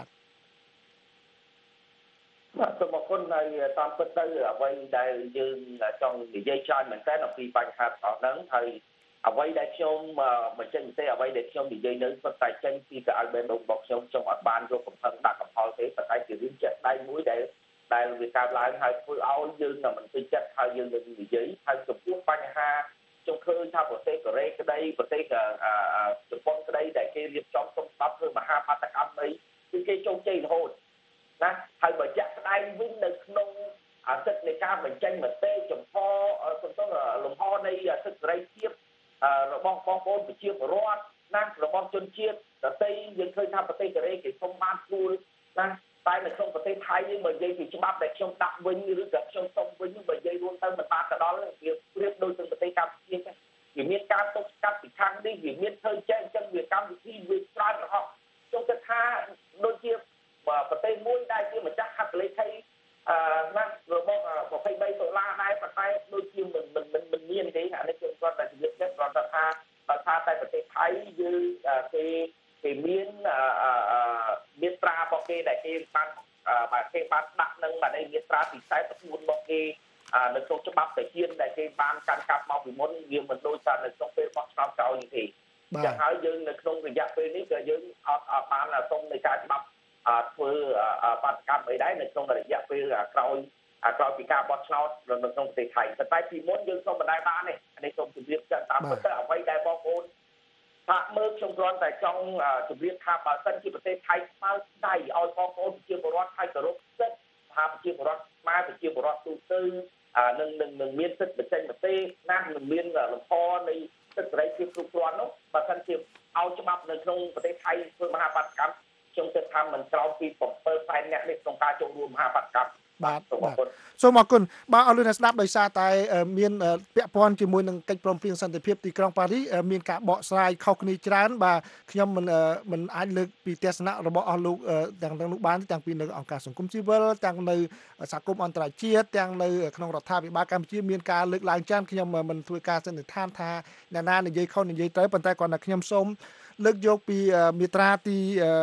សូមអរគុណហើយតាមពិតទៅអ្វីដែលយើងចង់និយាយច្រើនមែនតើអំពីបញ្ហាហ្នឹងហើយអ្វីដែលខ្ញុំបញ្ចេញទេអ្វីដែលខ្ញុំនិយាយនៅសុទ្ធតែចេញពីកៅអៅបេះដូងរបស់ខ្ញុំអត់បានយកកំហឹងដាក់កំហល់ទេប៉ុន្តែជារឿងជាក់ស្ដែងមួយដែលវាកើតឡើងហើយធ្វើឲ្យយើងមិនពេញចិត្តហើយយើងនឹងនិយាយហើយចំពោះបញ្ហាខ្ញុំឃើញថាប្រទេសកូរ៉េក្តីប្រទេសជប៉ុនក្តីដែលគេរៀបចំសុំស្ដាប់ធ្វើមហាបាតកម្មអីគឺគេជោគជ័យរហូតណាហើយបើចាក់ស្ដែងវិញនៅក្នុងសិទ្ធិនៃការបញ្ចេញមតិចំពោះលំហនៃសិទ្ធិសេរីភាពរបស់បងប្អូនប្រជាពលរដ្ឋណារបស់ជនជាតិដទៃយើងឃើញថាប្រទេសកូរ៉េគេសុំបានស្រួលណាតែនៅក្នុងប្រទេសថៃយើងបើនិយាយពីច្បាប់ដែលខ្ញុំដាក់វិញឬក៏ខ្ញុំសុំវិញបើនិយាយរួមទៅមិនបានទៅដល់វាប្រៀបដូចនឹងប្រទេសកម្ពុជាចឹងវាមានការទប់ស្កាត់ពីខាងនេះវាមានធ្វើចេះអញ្ចឹងវាកម្មវិធីវាច្រើនរហូតខ្ញុំគិតថាដូចជាប្រទេសមួយដែលជាម្ចាស់ហត្ថលេខីណារបស់23ដុល្លារដែរប៉ុន្តែដូចជាមិនមានទេអានេះខ្ញុំគាត់តែនិយាយចិត្តគាត់ថាដោយសារតែប្រទេសថៃយើងគេមានត្រារបស់គេដែលគេបានដាក់នឹងបាទមានត្រាពិសេស9របស់គេនៅក្នុងច្បាប់តាហ៊ានដែលគេបានកាន់កាប់មកពីមុនវាមិនដូចតែនៅក្នុងពេលបោះឆ្នោតក្រោយនេះទេចឹងហើយយើងនៅក្នុងរយៈពេលនេះក៏យើងអត់បានសុំនៃការច្បាប់ធ្វើបាតកម្មអីដែរនៅក្នុងរយៈពេលក្រោយពីការបោះឆ្នោតនៅក្នុងប្រទេសថៃតែពីមុនយើងសុំមិនដែរបានទេនេះសូមជម្រាបចឹងតាមពិតទៅអ្វីដែលបងប្អូនថាមើលខ្ញុំគ្រាន់តែចង់ជម្រាបថាបើសិនជាប្រទេសថៃស្មើដៃឲ្យបងប្អូនប្រជាពលរដ្ឋថៃគោរពសិទ្ធិថាប្រជាពលរដ្ឋខ្មែរប្រជាពលរដ្ឋទូទៅនឹងមានសិទ្ធិបញ្ចេញមតិណានឹងមានលំហនៃសិទ្ធិសេរីភាពគ្រប់គ្រាន់នោះបើសិនជាឲ្យច្បាប់នៅក្នុងប្រទេសថៃធ្វើមហាបាតកម្មខ្ញុំគិតថាមិនក្រោមពី7 សែនអ្នកនេះក្នុងការចូលរួមមហាបាតកម្មបាទសូមអរគុណសូមអរគុណបាទអរលោកអ្នកស្ដាប់ដោយសារតែមានពាក់ព័ន្ធជាមួយនឹងកិច្ចព្រមព្រៀងសន្តិភាពទីក្រុងប៉ារីមានការបកស្រាយខុសគ្នាច្រើនបាទខ្ញុំមិនអាចលើកពីទស្សនៈរបស់អស់លោកទាំងនោះបានទាំងពីនៅអង្គការសង្គមស៊ីវិលទាំងនៅសហគមន៍អន្តរជាតិទាំងនៅក្នុងរដ្ឋាភិបាលកម្ពុជាមានការលើកឡើងច្រើនខ្ញុំមិនធ្វើការសន្និដ្ឋានថាអ្នកណានិយាយខុសនិយាយត្រូវប៉ុន្តែគ្រាន់តែខ្ញុំសូមលើកយកពីមាត្រាទី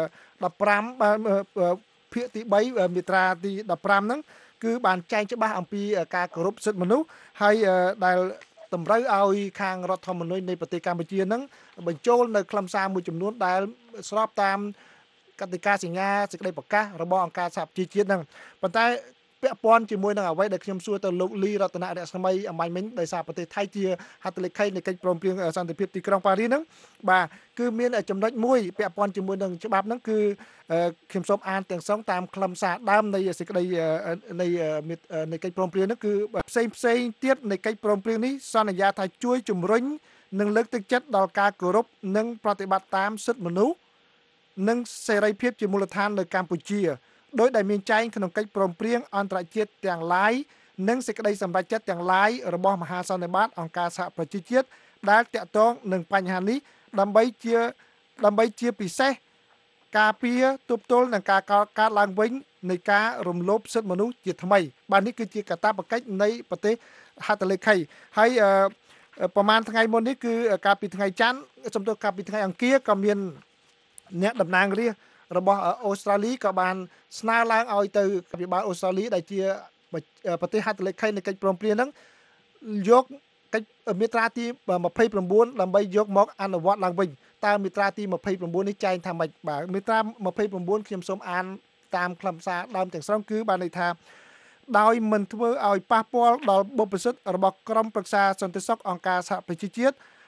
15បាទភាគទី3មាត្រាទី15ហ្នឹងគឺបានចែងច្បាស់អំពីការគោរពសិទ្ធិមនុស្សហើយដែលតម្រូវឲ្យខាងរដ្ឋធម្មនុញ្ញនៃប្រទេសកម្ពុជាហ្នឹងបញ្ចូលនៅខ្លឹមសារមួយចំនួនដែលស្របតាមកតិកាសញ្ញាសេចក្តីប្រកាសរបស់អង្គការសហប្រជាជាតិហ្នឹងប៉ុន្តែពាក់ព័ន្ធជាមួយនឹងអ្វីដែលខ្ញុំសួរទៅលោកលីរតនៈរស្មីអមាញ់មិញដោយសារប្រទេសថៃជាហត្ថលេខីនៃកិច្ចព្រមព្រៀងសន្តិភាពទីក្រុងប៉ារីហ្នឹងបាទគឺមានចំណុចមួយពាក់ព័ន្ធជាមួយនឹងច្បាប់ហ្នឹងគឺខ្ញុំសូមអានទាំងស្រុងតាមខ្លឹមសារដើមនៃសេចក្តីនៃកិច្ចព្រមព្រៀងហ្នឹងគឺផ្សេងទៀតនៃកិច្ចព្រមព្រៀងនេះសន្យាថាជួយជំរុញនិងលើកទឹកចិត្តដល់ការគោរពនិងប្រតិបត្តិតាមសិទ្ធិមនុស្សនិងសេរីភាពជាមូលដ្ឋាននៅកម្ពុជាដោយដែលមានចែងក្នុងកិច្ចព្រមព្រៀងអន្តរជាតិទាំងឡាយនិងសេចក្តីសម្រេចចិត្តទាំងឡាយរបស់មហាសន្និបាតអង្គការសហប្រជាជាតិដែលតាក់ទងនឹងបញ្ហានេះដើម្បីជាពិសេសការពារទប់ទល់នឹងការកើតឡើងវិញនៃការរំលោភសិទ្ធិមនុស្សជាថ្មីបាទនេះគឺជាកាតព្វកិច្ចនៃប្រទេសហត្ថលេខីហើយប្រហែលថ្ងៃមុននេះគឺកាលពីថ្ងៃច័ន្ទកាលពីថ្ងៃអង្គារក៏មានអ្នកតំណាងរាស្ត្ររបស់អូស្ត្រាលីក៏បានស្នើឡើងឲ្យទៅវិបាលអូស្ត្រាលីដែលជាប្រទេសហត្ថលេខីនៃកិច្ចព្រមព្រៀងហ្នឹងយកកិច្ចមាត្រាទី29ដើម្បីយកមកអនុវត្តឡើងវិញតើមាត្រាទី29នេះចែងថាម៉េចបាទមាត្រា29ខ្ញុំសូមអានតាមខ្លឹមសារដើមទាំងស្រុងគឺបានន័យថាដោយមិនធ្វើឲ្យប៉ះពាល់ដល់បុព្វសិទ្ធិរបស់ក្រុមប្រឹក្សាសន្តិសុខអង្គការសហប្រជាជាតិ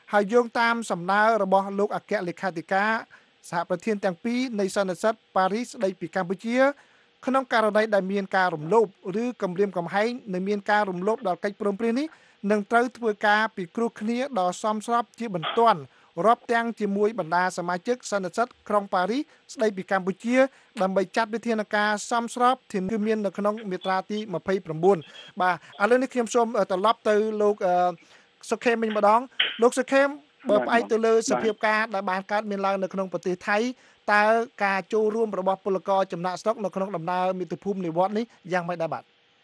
ហើយយោងតាមសំណើរបស់លោកអគ្គលេខាធិការសហប្រធានទាំងពីរនៃសន្និសីទប៉ារីសស្ដីពីកម្ពុជាក្នុងករណីដែលមានការរំលោភឬគំរាមកំហែងនិងមានការរំលោភដល់កិច្ចព្រមព្រៀងនេះនឹងត្រូវធ្វើការពិគ្រោះគ្នាដល់សមស្របជាបន្ទាន់រាប់ទាំងជាមួយបណ្ដាសមាជិកសន្និសីទក្រុងប៉ារីសស្ដីពីកម្ពុជាដើម្បីចាត់វិធានការសមស្របធានាមាននៅក្នុងមាត្រាទី29បាទឥឡូវនេះខ្ញុំសូមត្រឡប់ទៅលោកសុខេមវិញម្ដងលោកសុខេមបើផ្អែកទៅលើសភាពការដែលបានកើតមានឡើងនៅក្នុងប្រទេសថៃតើការចូលរួមរបស់ពលករចំណាក់ស្រុកនៅក្នុងដំណើរមាតុភូមិនិវត្តន៍នេះយ៉ាងម៉េចដែរបាទ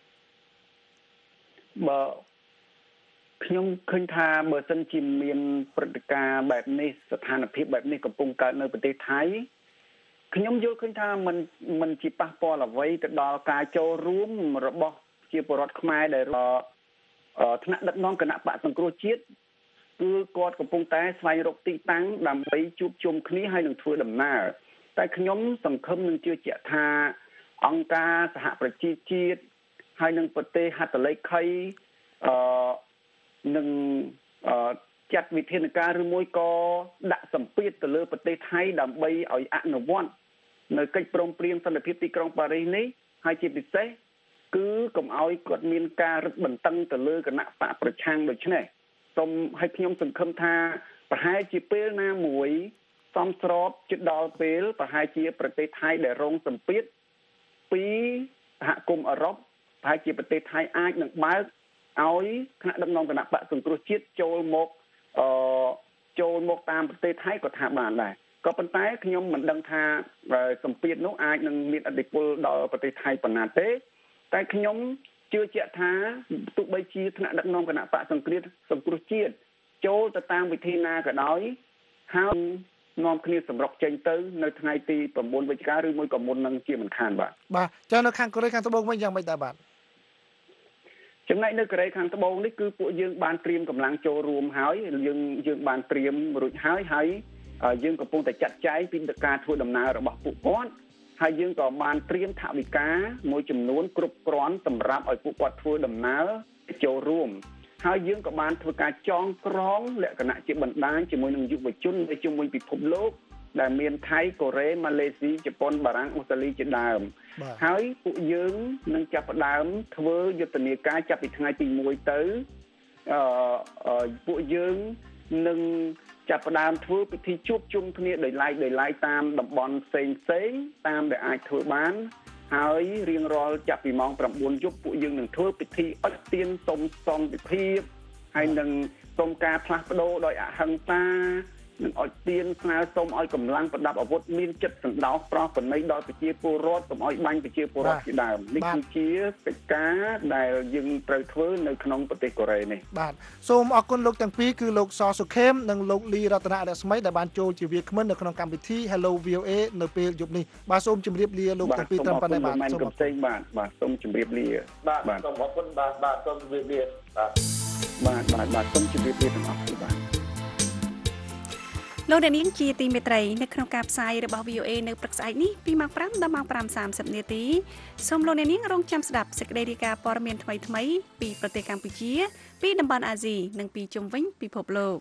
បើខ្ញុំឃើញថាបើសិនជាមានព្រឹត្តិការណ៍បែបនេះស្ថានភាពបែបនេះកំពុងកើតនៅប្រទេសថៃខ្ញុំយល់ឃើញថាมันជាប៉ះពាល់អ្វីទៅដល់ការចូលរួមរបស់ជាពលរដ្ឋខ្មែរដែលថ្នាក់ដឹកនាំគណៈបកសង្គ្រោះជាតិគឺគាត់កំពុងតែស្វែងរកទីតាំងដើម្បីជួបជុំគ្នាហើយនឹងធ្វើដំណើរតែខ្ញុំសង្ឃឹមនឹងជឿជាក់ថាអង្គការសហប្រជាជាតិហើយនឹងប្រទេសហត្ថលេខីនឹងចាត់វិធានការឬមួយក៏ដាក់សម្ពាធទៅលើប្រទេសថៃដើម្បីឲ្យអនុវត្តនៅកិច្ចព្រមព្រៀងសន្តិភាពទីក្រុងប៉ារីសនេះហើយជាពិសេសគឺកុំឲ្យគាត់មានការរឹតបន្តឹងទៅលើគណៈបកប្រឆាំងដូច្នេះសូមឲ្យខ្ញុំសង្ឃឹមថាប្រហែលជាពេលណាមួយសមស្របជិតដល់ពេលប្រហែលជាប្រទេសថៃដែលរងសម្ពាធពីសហគមន៍អឺរ៉ុបប្រហែលជាប្រទេសថៃអាចនឹងបើកឲ្យគណៈដឹកនាំគណៈបកសង្គ្រោះជាតិចូលមកតាមប្រទេសថៃក៏ថាបានដែរក៏ប៉ុន្តែខ្ញុំមិនដឹងថាសម្ពាធនោះអាចនឹងមានឥទ្ធិពលដល់ប្រទេសថៃប៉ុណ្ណាទេតែខ្ញុំជឿជាក់ថាទោះបីជាថ្នាក់ដឹកនាំគណៈបកសង្គ្រោះជាតិចូលទៅតាមវិធីណាក៏ដោយហើយនាំគ្នាសម្រុកចេញទៅនៅថ្ងៃទី9វិច្ឆិកាឬមួយក៏មុននឹងជាមិនខានបាទចានៅខាងកូរ៉េខាងត្បូងវិញយ៉ាងម៉េចដែរបាទចំណែកនៅកូរ៉េខាងត្បូងនេះគឺពួកយើងបានត្រៀមកម្លាំងចូលរួមហើយយើងបានត្រៀមរួចហើយយើងកំពុងតែចាត់ចែងពីការធ្វើដំណើររបស់ពួកគាត់ហើយយើងក៏បានត្រៀមថវិកាមួយចំនួនគ្រប់គ្រាន់សម្រាប់ឲ្យពួកគាត់ធ្វើដំណើរចូលរួមហើយយើងក៏បានធ្វើការចងក្រងលក្ខណៈជាបណ្ដាញជាមួយនឹងយុវជននៅជុំវិញពិភពលោកដែលមានថៃកូរ៉េម៉ាឡេស៊ីជប៉ុនបារាំងអូស្ត្រាលីជាដើមហើយពួកយើងនឹងចាប់ផ្ដើមធ្វើយុទ្ធនាការចាប់ពីថ្ងៃទី1ទៅពួកយើងនឹងចាប់ផ្ដើមធ្វើពិធីជួបជុំគ្នាដោយឡែកតាមតំបន់ផ្សេងតាមដែលអាចធ្វើបានហើយរៀងរាល់ចាប់ពីម៉ោង9យប់ពួកយើងនឹងធ្វើពិធីអុជទៀនសុំសន្តិភាពហើយនឹងសុំការផ្លាស់ប្ដូរដោយអហិង្សានឹងអុជទៀនស្នើសុំឲ្យកម្លាំងប្រដាប់អាវុធមានចិត្តសណ្ដោសប្រោសប្រណីដល់ប្រជាពលរដ្ឋកុំឲ្យបាញ់ប្រជាពលរដ្ឋជាដើមនេះគឺជាកិច្ចការដែលយើងត្រូវធ្វើនៅក្នុងប្រទេសកូរ៉េនេះបាទសូមអរគុណលោកទាំងពីរគឺលោកសសុខេមនិងលោកលីរតនៈរស្មីដែលបានចូលជាវាគ្មិននៅក្នុងកម្មវិធី Hello VOA នៅពេលយប់នេះបាទសូមជម្រាបលាលោកទាំងពីរត្រឹមប៉ុណ្ណេះបាទសូមអរគុណបាទសូមជម្រាបលាបាទសូមអរគុណបាទសូមជម្រាបលាបាទសូមជម្រាបលាទាំងអស់គ្នាបាទលោកអ្នកនាងជាទីមេត្រីនៅក្នុងការផ្សាយរបស់ VOA នៅព្រឹកស្អែកនេះពីម៉ោង5ដល់ម៉ោង5:30នាទីសូមលោកអ្នកនាងរងចាំស្ដាប់សេចក្តីរាយការណ៍ព័ត៌មានថ្មីៗពីប្រទេសកម្ពុជាពីតំបន់អាស៊ីនិងពីជុំវិញពិភពលោក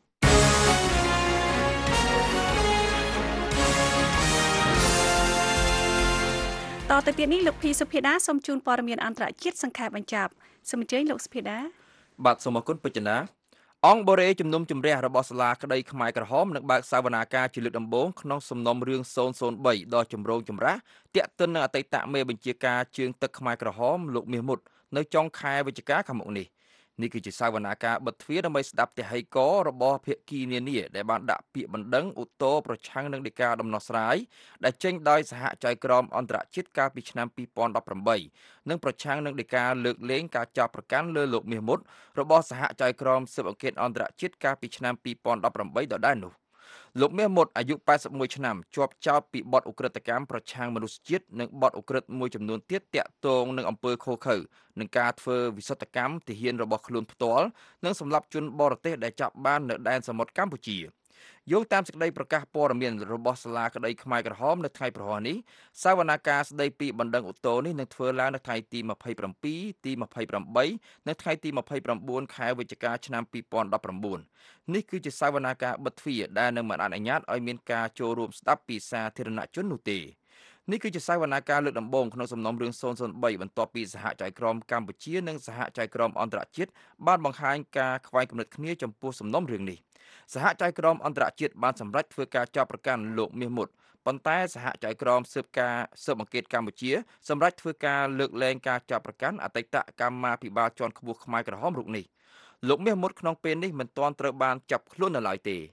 តទៅទៀតនេះលោកភីសុភាដាសូមជូនព័ត៌មានអន្តរជាតិសង្ខេបបញ្ចប់សូមអញ្ជើញលោកសុភាដាបាទសូមអរគុណពេជ្រណាអង្គបូរេជំនុំជម្រះរបស់សាលាក្តីខ្មែរក្រហមនឹងបើកសវនាការជាលើកដំបូងក្នុងសំណុំរឿង003ដល់ជំរងចម្រាស់តាក់ទិននឹងអតីតមេបញ្ជាការជើងទឹកខ្មែរក្រហមលោកមាសមុតនៅចុងខែវិច្ឆិកាខាងមុខនេះគឺជាសវនាការបិទទ្វារដើម្បីស្ដាប់ទហិកររបស់ភាគីនានាដែលបានដាក់ពាក្យបណ្ដឹងឧទ្ធរប្រឆាំងនឹងដីកាដំណោះស្រាយដែលចេញដោយសហចៅក្រមអន្តរជាតិកាលពីឆ្នាំ2018និងប្រឆាំងនឹងដីកាលើកលែងការចាប់ប្រកាន់លើលោកមាសមុតរបស់សហចៅក្រមស៊ើបអង្កេតអន្តរជាតិកាលពីឆ្នាំ2018ដដែលនោះលោកមាសមុតអាយុ81ឆ្នាំជាប់ចោទពីបទឧក្រិដ្ឋកម្មប្រឆាំងមនុស្សជាតិនិងបទឧក្រិដ្ឋមួយចំនួនទៀតតាក់ទងនឹងអំពើឃោរឃៅនឹងការធ្វើវិសុទ្ធកម្មទាហានរបស់ខ្លួនផ្ទាល់និងសម្លាប់ជនបរទេសដែលចាប់បាននៅដែនសមុទ្រកម្ពុជាយោងតាមសេចក្តីប្រកាសព័ត៌មានរបស់សាលាក្តីខ្មែរក្រហមនៅថ្ងៃប្រហ័សនេះសវនាការស្តីពីបណ្ដឹងអូតូនេះនឹងធ្វើឡើងនៅថ្ងៃទី27ទី28នៅថ្ងៃទី29ខែវិច្ឆិកាឆ្នាំ2019នេះគឺជាសវនាការបិទទ្វារដែលនឹងមិនអនុញ្ញាតឲ្យមានការចូលរួមស្ដាប់ពីសាធារណជននោះទេនេះគឺជាសវនាការលើកដំបូងក្នុងសំណុំរឿង003បន្ទាប់ពីសហចៅក្រមកម្ពុជានិងសហចៅក្រមអន្តរជាតិបានបង្ហាញការខ្វែងគំនិតគ្នាចំពោះសំណុំរឿងនេះសហចៅក្រមអន្តរជាតិបានសម្រេចធ្វើការចាប់ប្រកាន់លោកមាសមុតប៉ុន្តែសហចៅក្រមស៊ើបអង្កេតកម្ពុជាសម្រេចធ្វើការលើកលែងការចាប់ប្រកាន់អតីតកម្មាភិបាលជាន់ខ្ពស់ខ្មែរក្រហមរូបនេះលោកមាសមុតក្នុងពេលនេះមិនទាន់ត្រូវបានចាប់ខ្លួននៅឡើយទេ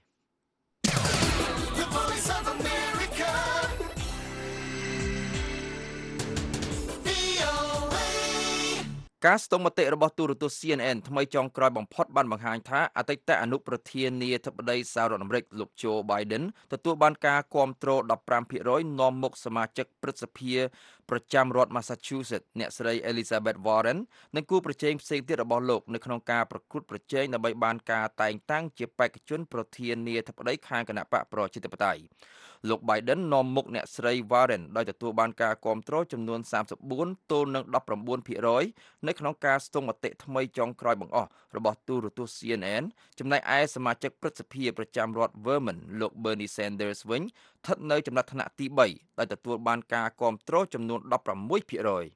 ការស្ទង់មតិរបស់ទូរទស្សន៍ CNN ថ្មីចុងក្រោយបំផុតបានបង្ហាញថាអតីតអនុប្រធានាធិបតីសហរដ្ឋអាមេរិកលោក Joe Biden ទទួលបានការគាំទ្រ 15% នាំមុខសមាជិកព្រឹទ្ធសភាប្រចាំរដ្ឋ Massachusetts អ្នកស្រី Elizabeth Warren និងគូប្រជែងផ្សេងទៀតរបស់លោកនៅក្នុងការប្រកួតប្រជែងដើម្បីបានការតែងតាំងជាបេក្ខជនប្រធានាធិបតីខាងគណបក្សប្រជាធិបតេយ្យលោក Biden នាំមុខអ្នកស្រី Warren ដោយទទួលបានការគាំទ្រចំនួន34ទល់នឹង 19% នៅក្នុងការស្ទង់មតិថ្មីចុងក្រោយបង្អស់របស់ទូរទស្សន៍ CNN ចំណែកឯសមាជិកព្រឹទ្ធសភាប្រចាំរដ្ឋ Vermont លោក Bernie Sanders វិញស្ថិតនៅចំណាត់ថ្នាក់ទី3ដោយទទួលបានការគាំទ្រចំនួន 16%.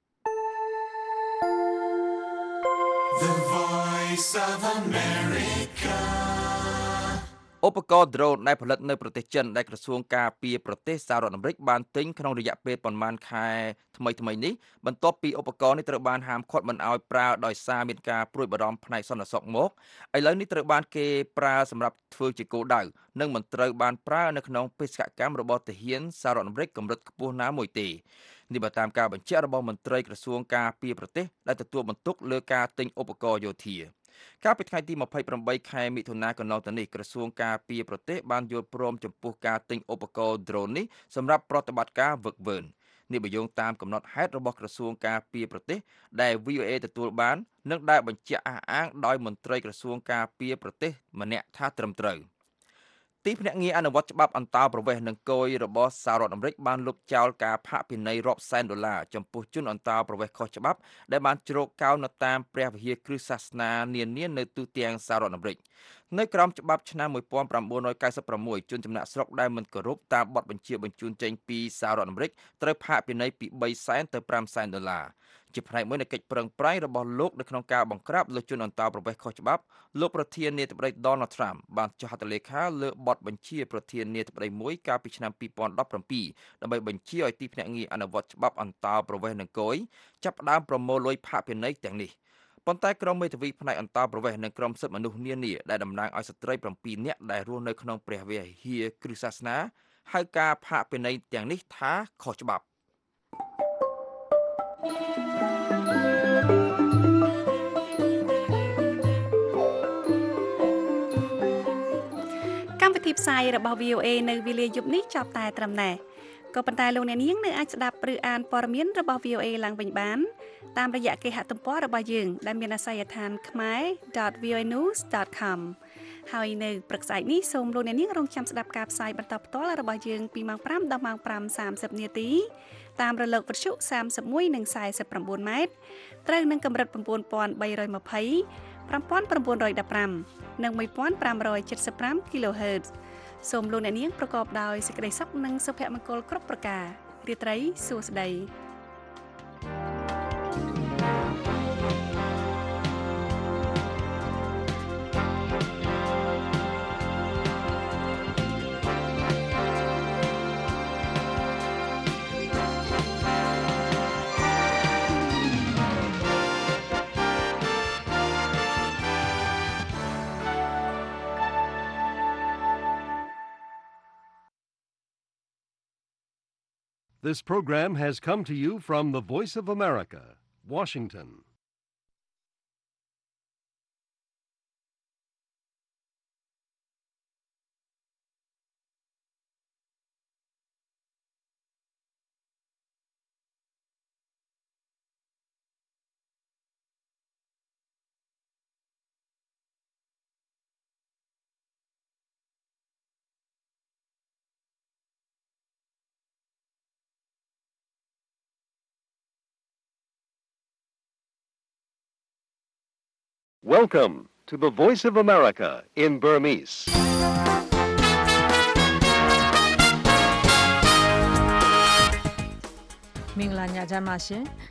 The Voice of America ឧបករណ៍ drone ដែលផលិតនៅប្រទេសចិនដែលក្រសួងការពារប្រទេសសហរដ្ឋអាមេរិកបានទិញក្នុងរយៈពេលប្រមាណខែថ្មីនេះបន្ទាប់ពីឧបករណ៍នេះត្រូវបានហាមឃាត់មិនឲ្យប្រើដោយសារមានការព្រួយបារម្ភផ្នែកសន្តិសុខមកឥឡូវនេះត្រូវបានគេប្រើសម្រាប់ធ្វើជាគោលដៅនិងមិនត្រូវបានប្រើនៅក្នុងបេសកកម្មរបស់ទាហានសហរដ្ឋអាមេរិកកម្រិតខ្ពស់ណាមួយទេនេះបើតាមការបញ្ជាក់របស់មន្ត្រីក្រសួងការពារប្រទេសដែលទទួលបន្ទុកលើការទិញឧបករណ៍យោធាកាលពីថ្ងៃទី28ខែមិថុនាកន្លងទៅនេះក្រសួងការពារប្រទេសបានយល់ព្រមចំពោះការទិញឧបករណ៍ drone នេះសម្រាប់ប្រតិបត្តិការហ្វឹកហ្វឺននេះបើយោងតាមកំណត់ហេតុរបស់ក្រសួងការពារប្រទេសដែល VOA ទទួលបាននិងដែលបញ្ជាក់អះអាងដោយមន្ត្រីក្រសួងការពារប្រទេសម្នាក់ថាត្រឹមត្រូវទីភ្នាក់ងារអនុវត្តច្បាប់អន្តោប្រវេសន៍និងគយរបស់សហរដ្ឋអាមេរិកបានលុបចោលការផាកពិន័យរាប់សែនដុល្លារចំពោះជនអន្តោប្រវេសន៍ខុសច្បាប់ដែលបានជ្រកកោននៅតាមព្រះវិហារគ្រឹះសាសនានានានៅទូទាំងសហរដ្ឋអាមេរិកនៅក្រោមច្បាប់ឆ្នាំ1996ជនចំណាក់ស្រុកដែលមិនគោរពតាមបទបញ្ជាបញ្ជូនចេញពីសហរដ្ឋអាមេរិកត្រូវផាកពិន័យពី3សែនទៅ5សែនដុល្លារជាផ្នែកមួយនៃកិច្ចប្រឹងប្រែងរបស់លោកនៅក្នុងការបង្ក្រាបលើជនអន្តោប្រវេសន៍ខុសច្បាប់លោកប្រធានាធិបតី Donald Trump បានចុះហត្ថលេខាលើបទបញ្ជាប្រធានាធិបតីមួយកាលពីឆ្នាំ2017ដើម្បីបញ្ជាឲ្យទីភ្នាក់ងារអនុវត្តច្បាប់អន្តោប្រវេសន៍និងគយចាប់ផ្ដើមប្រមូលលុយផាកពិន័យទាំងនេះប៉ុន្តែក្រុមមេធាវីផ្នែកអន្តោប្រវេសន៍និងក្រុមសិទ្ធិមនុស្សនានាដែលតំណាងឲ្យស្ត្រី7នាក់ដែលរស់នៅក្នុងព្រះវិហារគ្រឹះសាសនាហៅការផាកពិន័យទាំងនេះថាខុសច្បាប់កម្មវិធីផ្សាយរបស់ VOA នៅវេលាយប់នេះចប់តែត្រឹមណេះក៏ប៉ុន្តែលោកអ្នកនាងនៅអាចស្ដាប់ឬអានព័ត៌មានរបស់ VOA ឡើងវិញបានតាមរយៈគេហទំព័ររបស់យើងដែលមានអាសយដ្ឋាន khmer.voanews.com ហើយនៅព្រឹកស្អែកនេះសូមលោកអ្នកនាងរងចាំស្ដាប់ការផ្សាយបន្តផ្ទាល់របស់យើងពីម៉ោង5ដល់ម៉ោង 5:30 នាទីតាមរលកវិទ្យុ31និង49ម៉ែត្រត្រូវនឹងកម្រិត 9320 5915 និង 1575 kHz សូមលោកអ្នកនាងប្រកបដោយសេចក្តីសុខនិងសុភមង្គលគ្រប់ប្រការរាត្រីសួស្តី This program has come to you from the Voice of America, Washington. Welcome to the Voice of America in Burmese. ။မင်္ဂလာညချမ်းပါရှင်